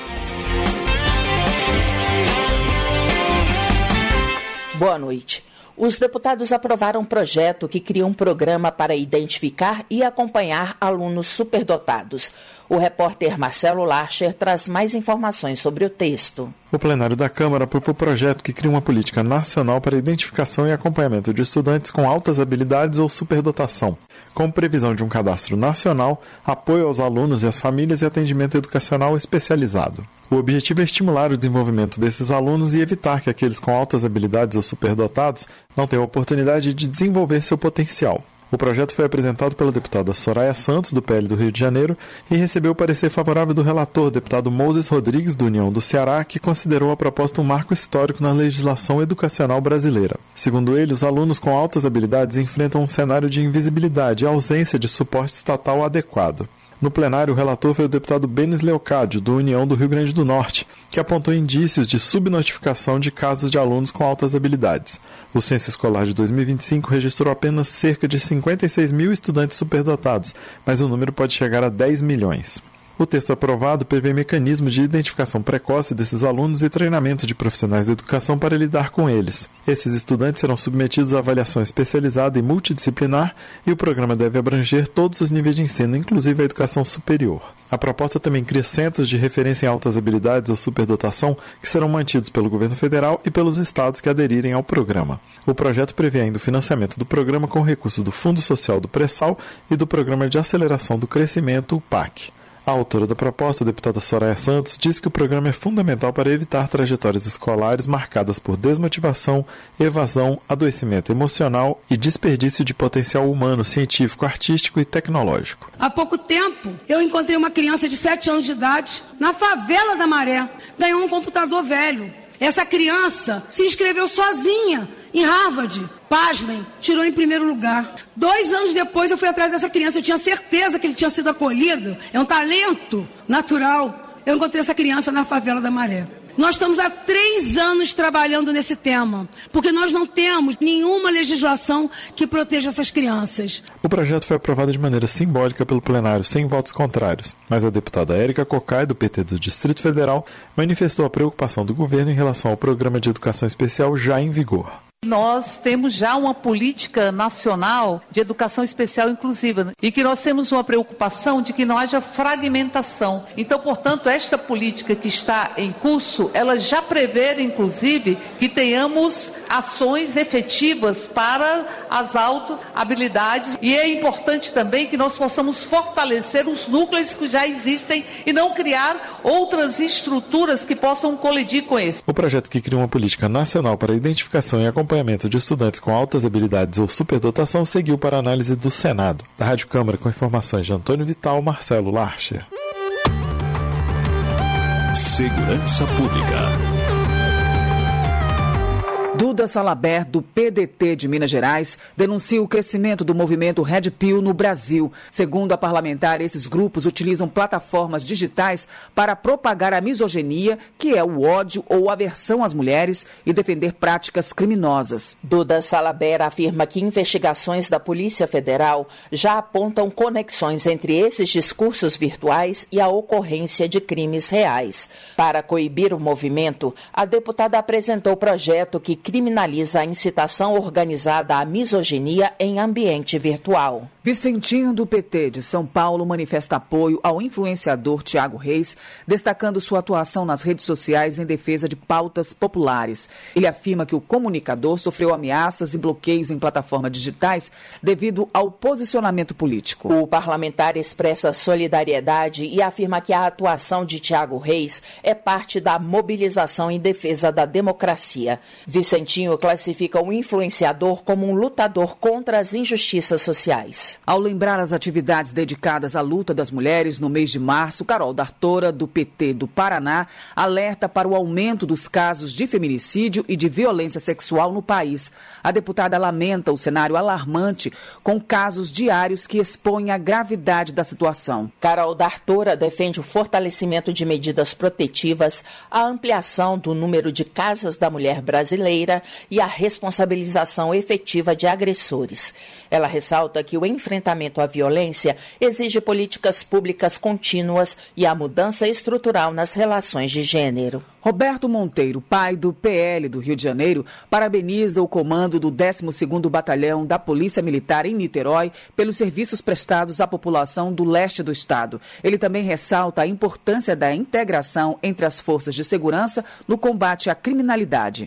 Boa noite. Os deputados aprovaram um projeto que cria um programa para identificar e acompanhar alunos superdotados. O repórter Marcelo Larcher traz mais informações sobre o texto. O plenário da Câmara aprovou o projeto que cria uma política nacional para identificação e acompanhamento de estudantes com altas habilidades ou superdotação, com previsão de um cadastro nacional, apoio aos alunos e às famílias e atendimento educacional especializado. O objetivo é estimular o desenvolvimento desses alunos e evitar que aqueles com altas habilidades ou superdotados não tenham a oportunidade de desenvolver seu potencial. O projeto foi apresentado pela deputada Soraya Santos, do PL do Rio de Janeiro, e recebeu o parecer favorável do relator, deputado Moses Rodrigues, do União do Ceará, que considerou a proposta um marco histórico na legislação educacional brasileira. Segundo ele, os alunos com altas habilidades enfrentam um cenário de invisibilidade e ausência de suporte estatal adequado. No plenário, o relator foi o deputado Benes Leocádio, do União do Rio Grande do Norte, que apontou indícios de subnotificação de casos de alunos com altas habilidades. O censo escolar de 2025 registrou apenas cerca de 56 mil estudantes superdotados, mas o número pode chegar a 10 milhões. O texto aprovado prevê mecanismo de identificação precoce desses alunos e treinamento de profissionais da educação para lidar com eles. Esses estudantes serão submetidos a avaliação especializada e multidisciplinar e o programa deve abranger todos os níveis de ensino, inclusive a educação superior. A proposta também cria centros de referência em altas habilidades ou superdotação que serão mantidos pelo governo federal e pelos estados que aderirem ao programa. O projeto prevê ainda o financiamento do programa com recursos do Fundo Social do Pré-Sal e do Programa de Aceleração do Crescimento, o PAC. A autora da proposta, a deputada Soraya Santos, diz que o programa é fundamental para evitar trajetórias escolares marcadas por desmotivação, evasão, adoecimento emocional e desperdício de potencial humano, científico, artístico e tecnológico. Há pouco tempo, eu encontrei uma criança de 7 anos de idade na favela da Maré. Ganhou um computador velho. Essa criança se inscreveu sozinha em Harvard. Pasmem, tirou em primeiro lugar. 2 anos depois eu fui atrás dessa criança, eu tinha certeza que ele tinha sido acolhido. É um talento natural. Eu encontrei essa criança na favela da Maré. Nós estamos há 3 anos trabalhando nesse tema, porque nós não temos nenhuma legislação que proteja essas crianças. O projeto foi aprovado de maneira simbólica pelo plenário, sem votos contrários, mas a deputada Érica Cocai, do PT do Distrito Federal, manifestou a preocupação do governo em relação ao programa de educação especial já em vigor. Nós temos já uma política nacional de educação especial inclusiva e que nós temos uma preocupação de que não haja fragmentação. Então, portanto, esta política que está em curso, ela já prevê, inclusive, que tenhamos ações efetivas para as autohabilidades e é importante também que nós possamos fortalecer os núcleos que já existem e não criar outras estruturas que possam colidir com esse. O projeto que cria uma política nacional para a identificação e acompanhamento de estudantes com altas habilidades ou superdotação seguiu para análise do Senado. Da Rádio Câmara, com informações de Antônio Vital, Marcelo Larcher. Segurança Pública. Duda Salabert, do PDT de Minas Gerais, denuncia o crescimento do movimento Red Pill no Brasil. Segundo a parlamentar, esses grupos utilizam plataformas digitais para propagar a misoginia, que é o ódio ou aversão às mulheres, e defender práticas criminosas. Duda Salabert afirma que investigações da Polícia Federal já apontam conexões entre esses discursos virtuais e a ocorrência de crimes reais. Para coibir o movimento, a deputada apresentou o projeto que criminaliza a incitação organizada à misoginia em ambiente virtual. Vicentinho, do PT de São Paulo, manifesta apoio ao influenciador Thiago Reis, destacando sua atuação nas redes sociais em defesa de pautas populares. Ele afirma que o comunicador sofreu ameaças e bloqueios em plataformas digitais devido ao posicionamento político. O parlamentar expressa solidariedade e afirma que a atuação de Thiago Reis é parte da mobilização em defesa da democracia. Vicentinho classifica o influenciador como um lutador contra as injustiças sociais. Ao lembrar as atividades dedicadas à luta das mulheres no mês de março, Carol D'Artora, do PT do Paraná, alerta para o aumento dos casos de feminicídio e de violência sexual no país. A deputada lamenta o cenário alarmante com casos diários que expõem a gravidade da situação. Carol D'Artora defende o fortalecimento de medidas protetivas, a ampliação do número de casas da mulher brasileira e a responsabilização efetiva de agressores. Ela ressalta que o enfrentamento à violência exige políticas públicas contínuas e a mudança estrutural nas relações de gênero. Roberto Monteiro, pai do PL do Rio de Janeiro, parabeniza o comando do 12º Batalhão da Polícia Militar em Niterói pelos serviços prestados à população do leste do estado. Ele também ressalta a importância da integração entre as forças de segurança no combate à criminalidade.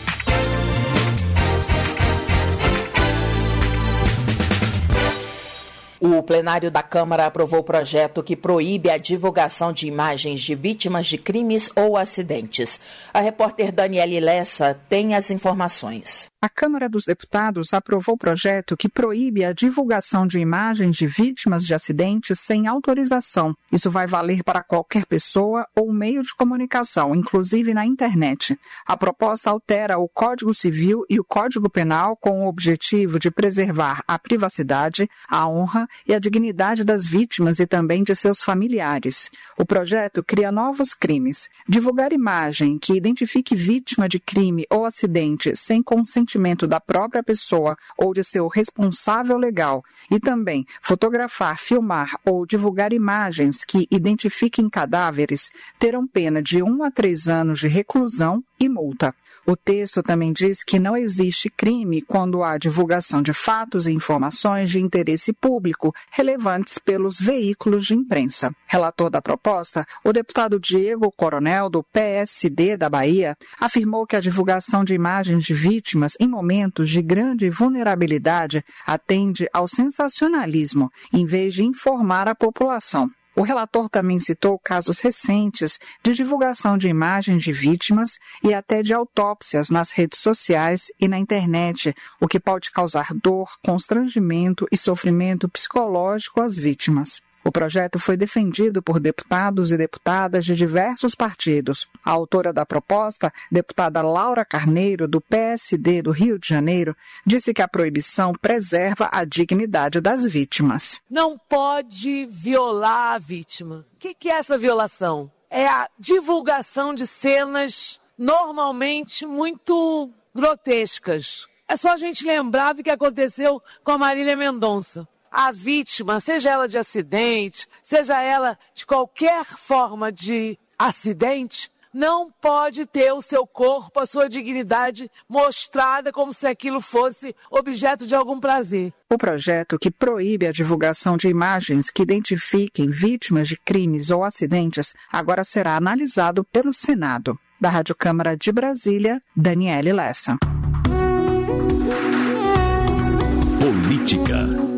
O plenário da Câmara aprovou o projeto que proíbe a divulgação de imagens de vítimas de crimes ou acidentes. A repórter Daniele Lessa tem as informações. A Câmara dos Deputados aprovou o projeto que proíbe a divulgação de imagens de vítimas de acidentes sem autorização. Isso vai valer para qualquer pessoa ou meio de comunicação, inclusive na internet. A proposta altera o Código Civil e o Código Penal com o objetivo de preservar a privacidade, a honra e a dignidade das vítimas e também de seus familiares. O projeto cria novos crimes. Divulgar imagem que identifique vítima de crime ou acidente sem consentimento da própria pessoa ou de seu responsável legal e também fotografar, filmar ou divulgar imagens que identifiquem cadáveres terão pena de 1 a 3 anos de reclusão e multa. O texto também diz que não existe crime quando há divulgação de fatos e informações de interesse público relevantes pelos veículos de imprensa. Relator da proposta, o deputado Diego Coronel, do PSD da Bahia, afirmou que a divulgação de imagens de vítimas em momentos de grande vulnerabilidade atende ao sensacionalismo, em vez de informar a população. O relator também citou casos recentes de divulgação de imagens de vítimas e até de autópsias nas redes sociais e na internet, o que pode causar dor, constrangimento e sofrimento psicológico às vítimas. O projeto foi defendido por deputados e deputadas de diversos partidos. A autora da proposta, deputada Laura Carneiro, do PSD do Rio de Janeiro, disse que a proibição preserva a dignidade das vítimas. Não pode violar a vítima. O que é essa violação? É a divulgação de cenas normalmente muito grotescas. É só a gente lembrar do que aconteceu com a Marília Mendonça. A vítima, seja ela de acidente, seja ela de qualquer forma de acidente, não pode ter o seu corpo, a sua dignidade mostrada como se aquilo fosse objeto de algum prazer. O projeto que proíbe a divulgação de imagens que identifiquem vítimas de crimes ou acidentes agora será analisado pelo Senado. Da Rádio Câmara de Brasília, Daniele Lessa. Política.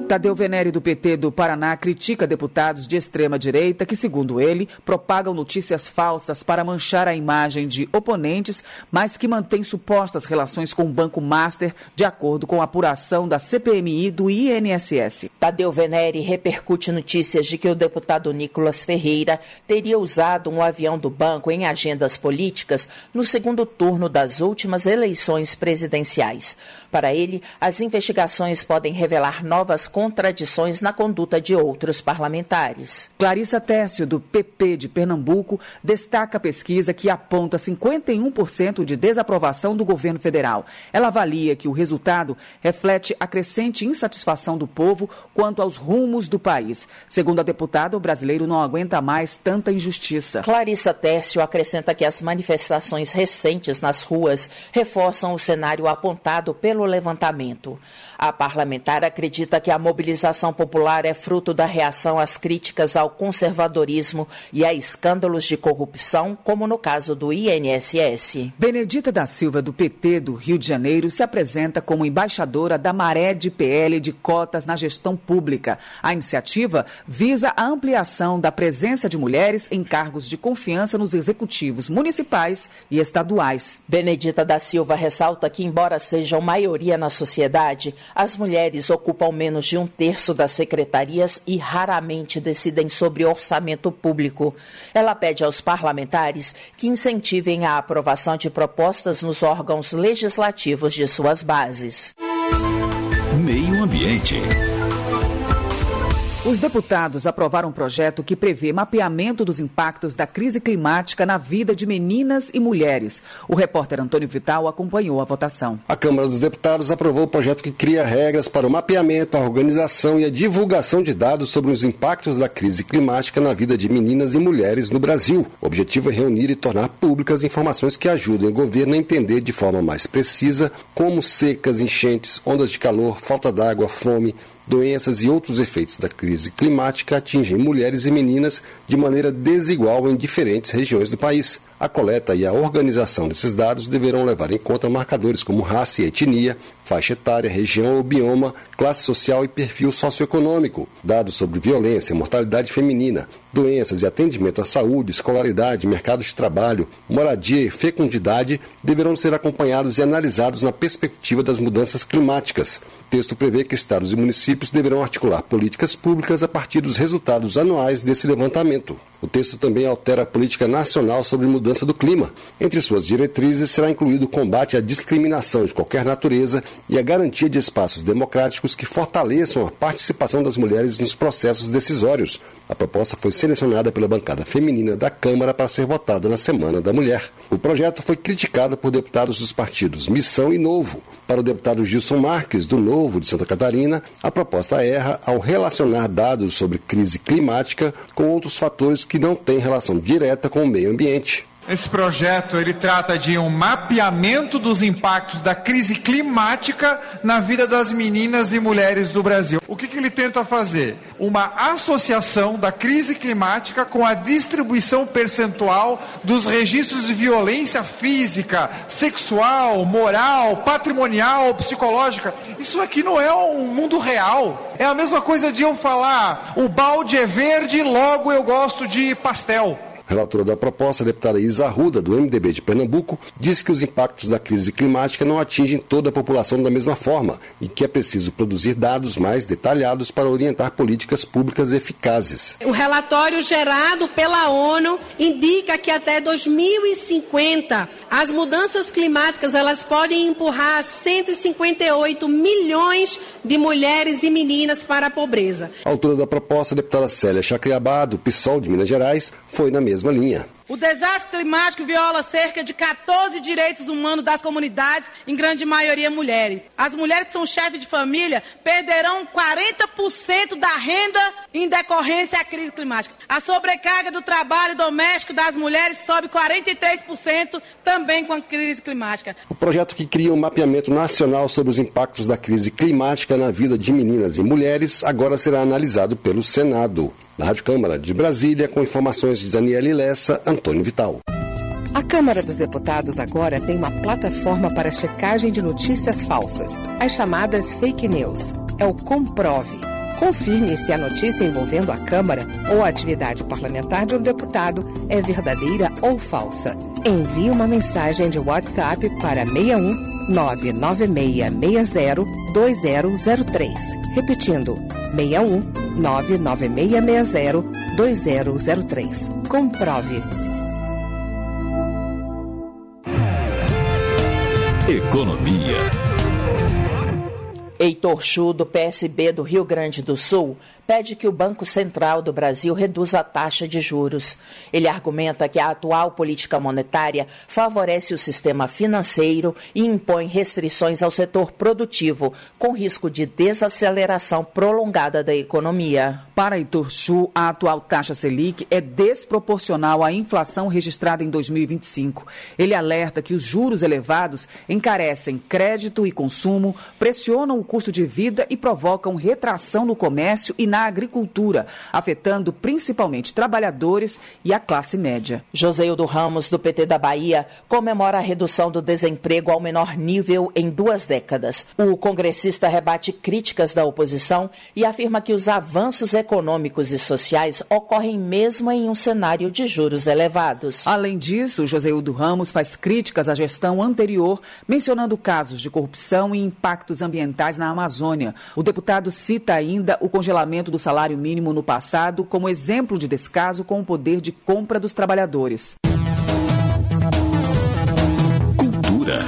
Tadeu Venere, do PT do Paraná, critica deputados de extrema-direita que, segundo ele, propagam notícias falsas para manchar a imagem de oponentes, mas que mantêm supostas relações com o Banco Master, de acordo com a apuração da CPMI e do INSS. Tadeu Venere repercute notícias de que o deputado Nicolas Ferreira teria usado um avião do banco em agendas políticas no segundo turno das últimas eleições presidenciais. Para ele, as investigações podem revelar novas contradições na conduta de outros parlamentares. Clarissa Tércio, do PP de Pernambuco, destaca a pesquisa que aponta 51% de desaprovação do governo federal. Ela avalia que o resultado reflete a crescente insatisfação do povo quanto aos rumos do país. Segundo a deputada, o brasileiro não aguenta mais tanta injustiça. Clarissa Tércio acrescenta que as manifestações recentes nas ruas reforçam o cenário apontado pelo levantamento. A parlamentar acredita que a mobilização popular é fruto da reação às críticas ao conservadorismo e a escândalos de corrupção, como no caso do INSS. Benedita da Silva, do PT do Rio de Janeiro, se apresenta como embaixadora da maré de PL de cotas na gestão pública. A iniciativa visa a ampliação da presença de mulheres em cargos de confiança nos executivos municipais e estaduais. Benedita da Silva ressalta que, embora sejam maioria na sociedade, as mulheres ocupam menos de 1/3 das secretarias e raramente decidem sobre orçamento público. Ela pede aos parlamentares que incentivem a aprovação de propostas nos órgãos legislativos de suas bases. Meio Ambiente. Os deputados aprovaram um projeto que prevê mapeamento dos impactos da crise climática na vida de meninas e mulheres. O repórter Antônio Vital acompanhou a votação. A Câmara dos Deputados aprovou o projeto que cria regras para o mapeamento, a organização e a divulgação de dados sobre os impactos da crise climática na vida de meninas e mulheres no Brasil. O objetivo é reunir e tornar públicas informações que ajudem o governo a entender de forma mais precisa como secas, enchentes, ondas de calor, falta d'água, fome, doenças e outros efeitos da crise climática atingem mulheres e meninas de maneira desigual em diferentes regiões do país. A coleta e a organização desses dados deverão levar em conta marcadores como raça e etnia, faixa etária, região ou bioma, classe social e perfil socioeconômico, dados sobre violência, mortalidade feminina, doenças e atendimento à saúde, escolaridade, mercado de trabalho, moradia e fecundidade deverão ser acompanhados e analisados na perspectiva das mudanças climáticas. O texto prevê que estados e municípios deverão articular políticas públicas a partir dos resultados anuais desse levantamento. O texto também altera a política nacional sobre mudança do clima. Entre suas diretrizes será incluído o combate à discriminação de qualquer natureza e a garantia de espaços democráticos que fortaleçam a participação das mulheres nos processos decisórios. A proposta foi selecionada pela bancada feminina da Câmara para ser votada na Semana da Mulher. O projeto foi criticado por deputados dos partidos Missão e Novo. Para o deputado Gilson Marques, do Novo de Santa Catarina, a proposta erra ao relacionar dados sobre crise climática com outros fatores que não têm relação direta com o meio ambiente. Esse projeto ele trata de um mapeamento dos impactos da crise climática na vida das meninas e mulheres do Brasil. O que ele tenta fazer? Uma associação da crise climática com a distribuição percentual dos registros de violência física, sexual, moral, patrimonial, psicológica. Isso aqui não é um mundo real. É a mesma coisa de eu falar, o balde é verde, logo eu gosto de pastel. Relatora da proposta, a deputada Isa Arruda, do MDB de Pernambuco, disse que os impactos da crise climática não atingem toda a população da mesma forma e que é preciso produzir dados mais detalhados para orientar políticas públicas eficazes. O relatório gerado pela ONU indica que até 2050 as mudanças climáticas elas podem empurrar 158 milhões de mulheres e meninas para a pobreza. A autora da proposta, a deputada Célia Chacriabá, do PSOL de Minas Gerais, foi na mesma linha. O desastre climático viola cerca de 14 direitos humanos das comunidades, em grande maioria mulheres. As mulheres que são chefes de família perderão 40% da renda em decorrência à crise climática. A sobrecarga do trabalho doméstico das mulheres sobe 43% também com a crise climática. O projeto que cria um mapeamento nacional sobre os impactos da crise climática na vida de meninas e mulheres agora será analisado pelo Senado. Na Rádio Câmara de Brasília, com informações de Daniele Lessa, Antônio Vital. A Câmara dos Deputados agora tem uma plataforma para checagem de notícias falsas, as chamadas fake news. É o Comprove. Confirme se a notícia envolvendo a Câmara ou a atividade parlamentar de um deputado é verdadeira ou falsa. Envie uma mensagem de WhatsApp para 61 99660 2003. Repetindo, 61 99660 2003. Comprove. Economia. Heitor Chu, do PSB do Rio Grande do Sul, pede que o Banco Central do Brasil reduza a taxa de juros. Ele argumenta que a atual política monetária favorece o sistema financeiro e impõe restrições ao setor produtivo, com risco de desaceleração prolongada da economia. Para Heitor Chu, a atual taxa Selic é desproporcional à inflação registrada em 2025. Ele alerta que os juros elevados encarecem crédito e consumo, pressionam o custo de vida e provocam retração no comércio e na agricultura, afetando principalmente trabalhadores e a classe média. Joseildo Ramos, do PT da Bahia, comemora a redução do desemprego ao menor nível em 2 décadas. O congressista rebate críticas da oposição e afirma que os avanços econômicos e sociais ocorrem mesmo em um cenário de juros elevados. Além disso, Joseildo Ramos faz críticas à gestão anterior, mencionando casos de corrupção e impactos ambientais na Amazônia. O deputado cita ainda o congelamento do salário mínimo no passado como exemplo de descaso com o poder de compra dos trabalhadores. Cultura.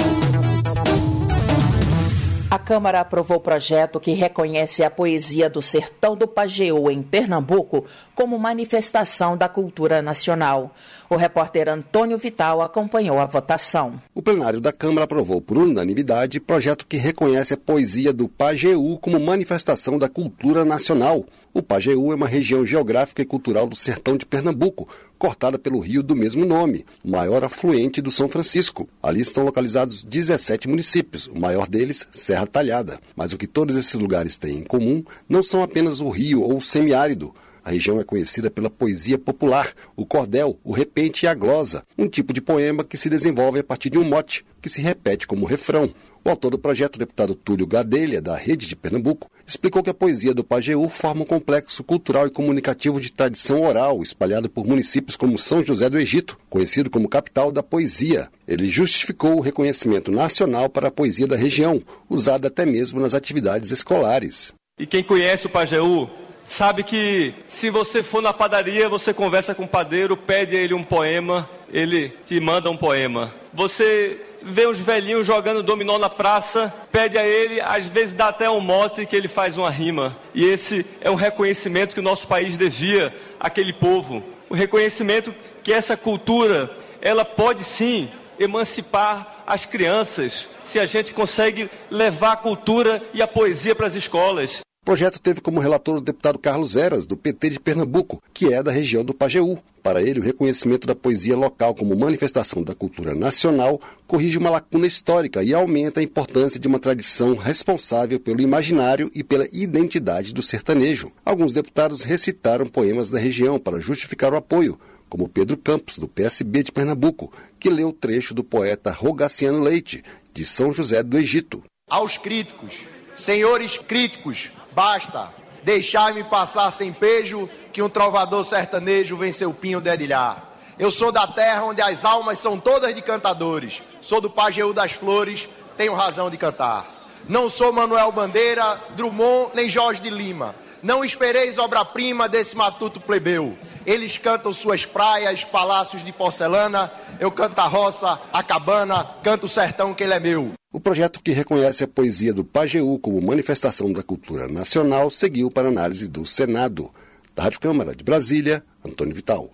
A Câmara aprovou o projeto que reconhece a poesia do Sertão do Pajeú, em Pernambuco, como manifestação da cultura nacional. O repórter Antônio Vital acompanhou a votação. O plenário da Câmara aprovou por unanimidade projeto que reconhece a poesia do Pajeú como manifestação da cultura nacional. O Pajeú é uma região geográfica e cultural do sertão de Pernambuco, cortada pelo rio do mesmo nome, o maior afluente do São Francisco. Ali estão localizados 17 municípios, o maior deles, Serra Talhada. Mas o que todos esses lugares têm em comum não são apenas o rio ou o semiárido. A região é conhecida pela poesia popular, o cordel, o repente e a glosa, um tipo de poema que se desenvolve a partir de um mote, que se repete como refrão. O autor do projeto, o deputado Túlio Gadelha, da Rede de Pernambuco, explicou que a poesia do Pajeú forma um complexo cultural e comunicativo de tradição oral, espalhado por municípios como São José do Egito, conhecido como capital da poesia. Ele justificou o reconhecimento nacional para a poesia da região, usada até mesmo nas atividades escolares. E quem conhece o Pajeú sabe que se você for na padaria, você conversa com o padeiro, pede a ele um poema, ele te manda um poema. Você vê os velhinhos jogando dominó na praça, pede a ele, às vezes dá até um mote que ele faz uma rima. E esse é um reconhecimento que o nosso país devia àquele povo. O reconhecimento que essa cultura, ela pode sim emancipar as crianças, se a gente consegue levar a cultura e a poesia para as escolas. O projeto teve como relator o deputado Carlos Veras, do PT de Pernambuco, que é da região do Pajeú. Para ele, o reconhecimento da poesia local como manifestação da cultura nacional corrige uma lacuna histórica e aumenta a importância de uma tradição responsável pelo imaginário e pela identidade do sertanejo. Alguns deputados recitaram poemas da região para justificar o apoio, como Pedro Campos, do PSB de Pernambuco, que leu o trecho do poeta Rogaciano Leite, de São José do Egito. Aos críticos, senhores críticos, basta deixar-me passar sem pejo que um trovador sertanejo venceu o pinho dedilhar. Eu sou da terra onde as almas são todas de cantadores. Sou do Pajeú das Flores, tenho razão de cantar. Não sou Manuel Bandeira, Drummond nem Jorge de Lima. Não espereis obra-prima desse matuto plebeu. Eles cantam suas praias, palácios de porcelana. Eu canto a roça, a cabana, canto o sertão que ele é meu. O projeto que reconhece a poesia do Pajeú como manifestação da cultura nacional seguiu para análise do Senado. Da Rádio Câmara de Brasília, Antônio Vital.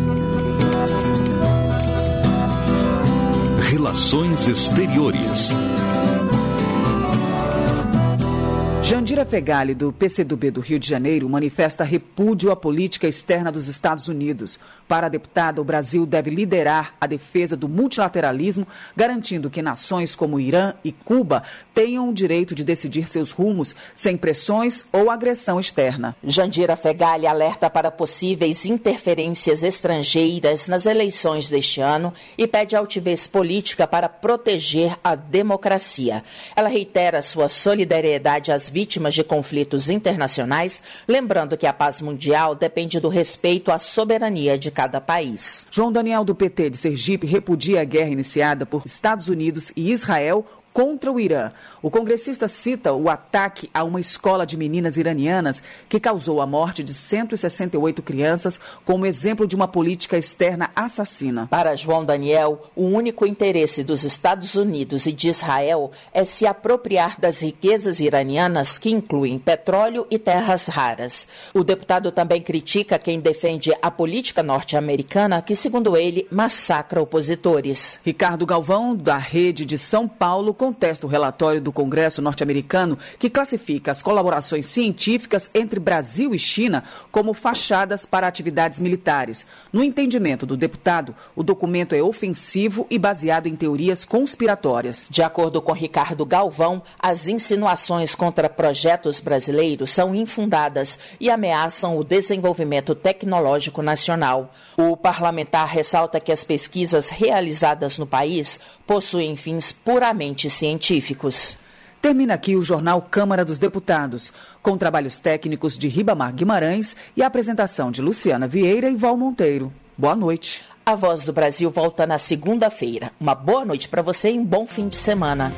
Relações Exteriores. Jandira Fegali, do PCdoB do Rio de Janeiro, manifesta repúdio à política externa dos Estados Unidos. Para a deputada, o Brasil deve liderar a defesa do multilateralismo, garantindo que nações como Irã e Cuba tenham o direito de decidir seus rumos sem pressões ou agressão externa. Jandira Fegali alerta para possíveis interferências estrangeiras nas eleições deste ano e pede altivez política para proteger a democracia. Ela reitera sua solidariedade às vítimas de conflitos internacionais, lembrando que a paz mundial depende do respeito à soberania de cada país. João Daniel, do PT de Sergipe, repudia a guerra iniciada por Estados Unidos e Israel contra o Irã. O congressista cita o ataque a uma escola de meninas iranianas que causou a morte de 168 crianças como exemplo de uma política externa assassina. Para João Daniel, o único interesse dos Estados Unidos e de Israel é se apropriar das riquezas iranianas, que incluem petróleo e terras raras. O deputado também critica quem defende a política norte-americana, que, segundo ele, massacra opositores. Ricardo Galvão, da Rede de São Paulo, contesta o relatório do Congresso norte-americano que classifica as colaborações científicas entre Brasil e China como fachadas para atividades militares. No entendimento do deputado, o documento é ofensivo e baseado em teorias conspiratórias. De acordo com Ricardo Galvão, as insinuações contra projetos brasileiros são infundadas e ameaçam o desenvolvimento tecnológico nacional. O parlamentar ressalta que as pesquisas realizadas no país possuem fins puramente científicos. Termina aqui o jornal Câmara dos Deputados, com trabalhos técnicos de Ribamar Guimarães e a apresentação de Luciana Vieira e Val Monteiro. Boa noite. A Voz do Brasil volta na segunda-feira. Uma boa noite para você e um bom fim de semana.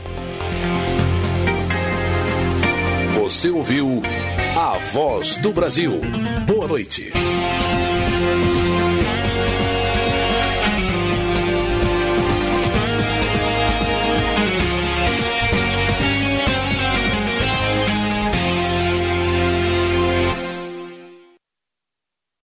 Você ouviu A Voz do Brasil. Boa noite.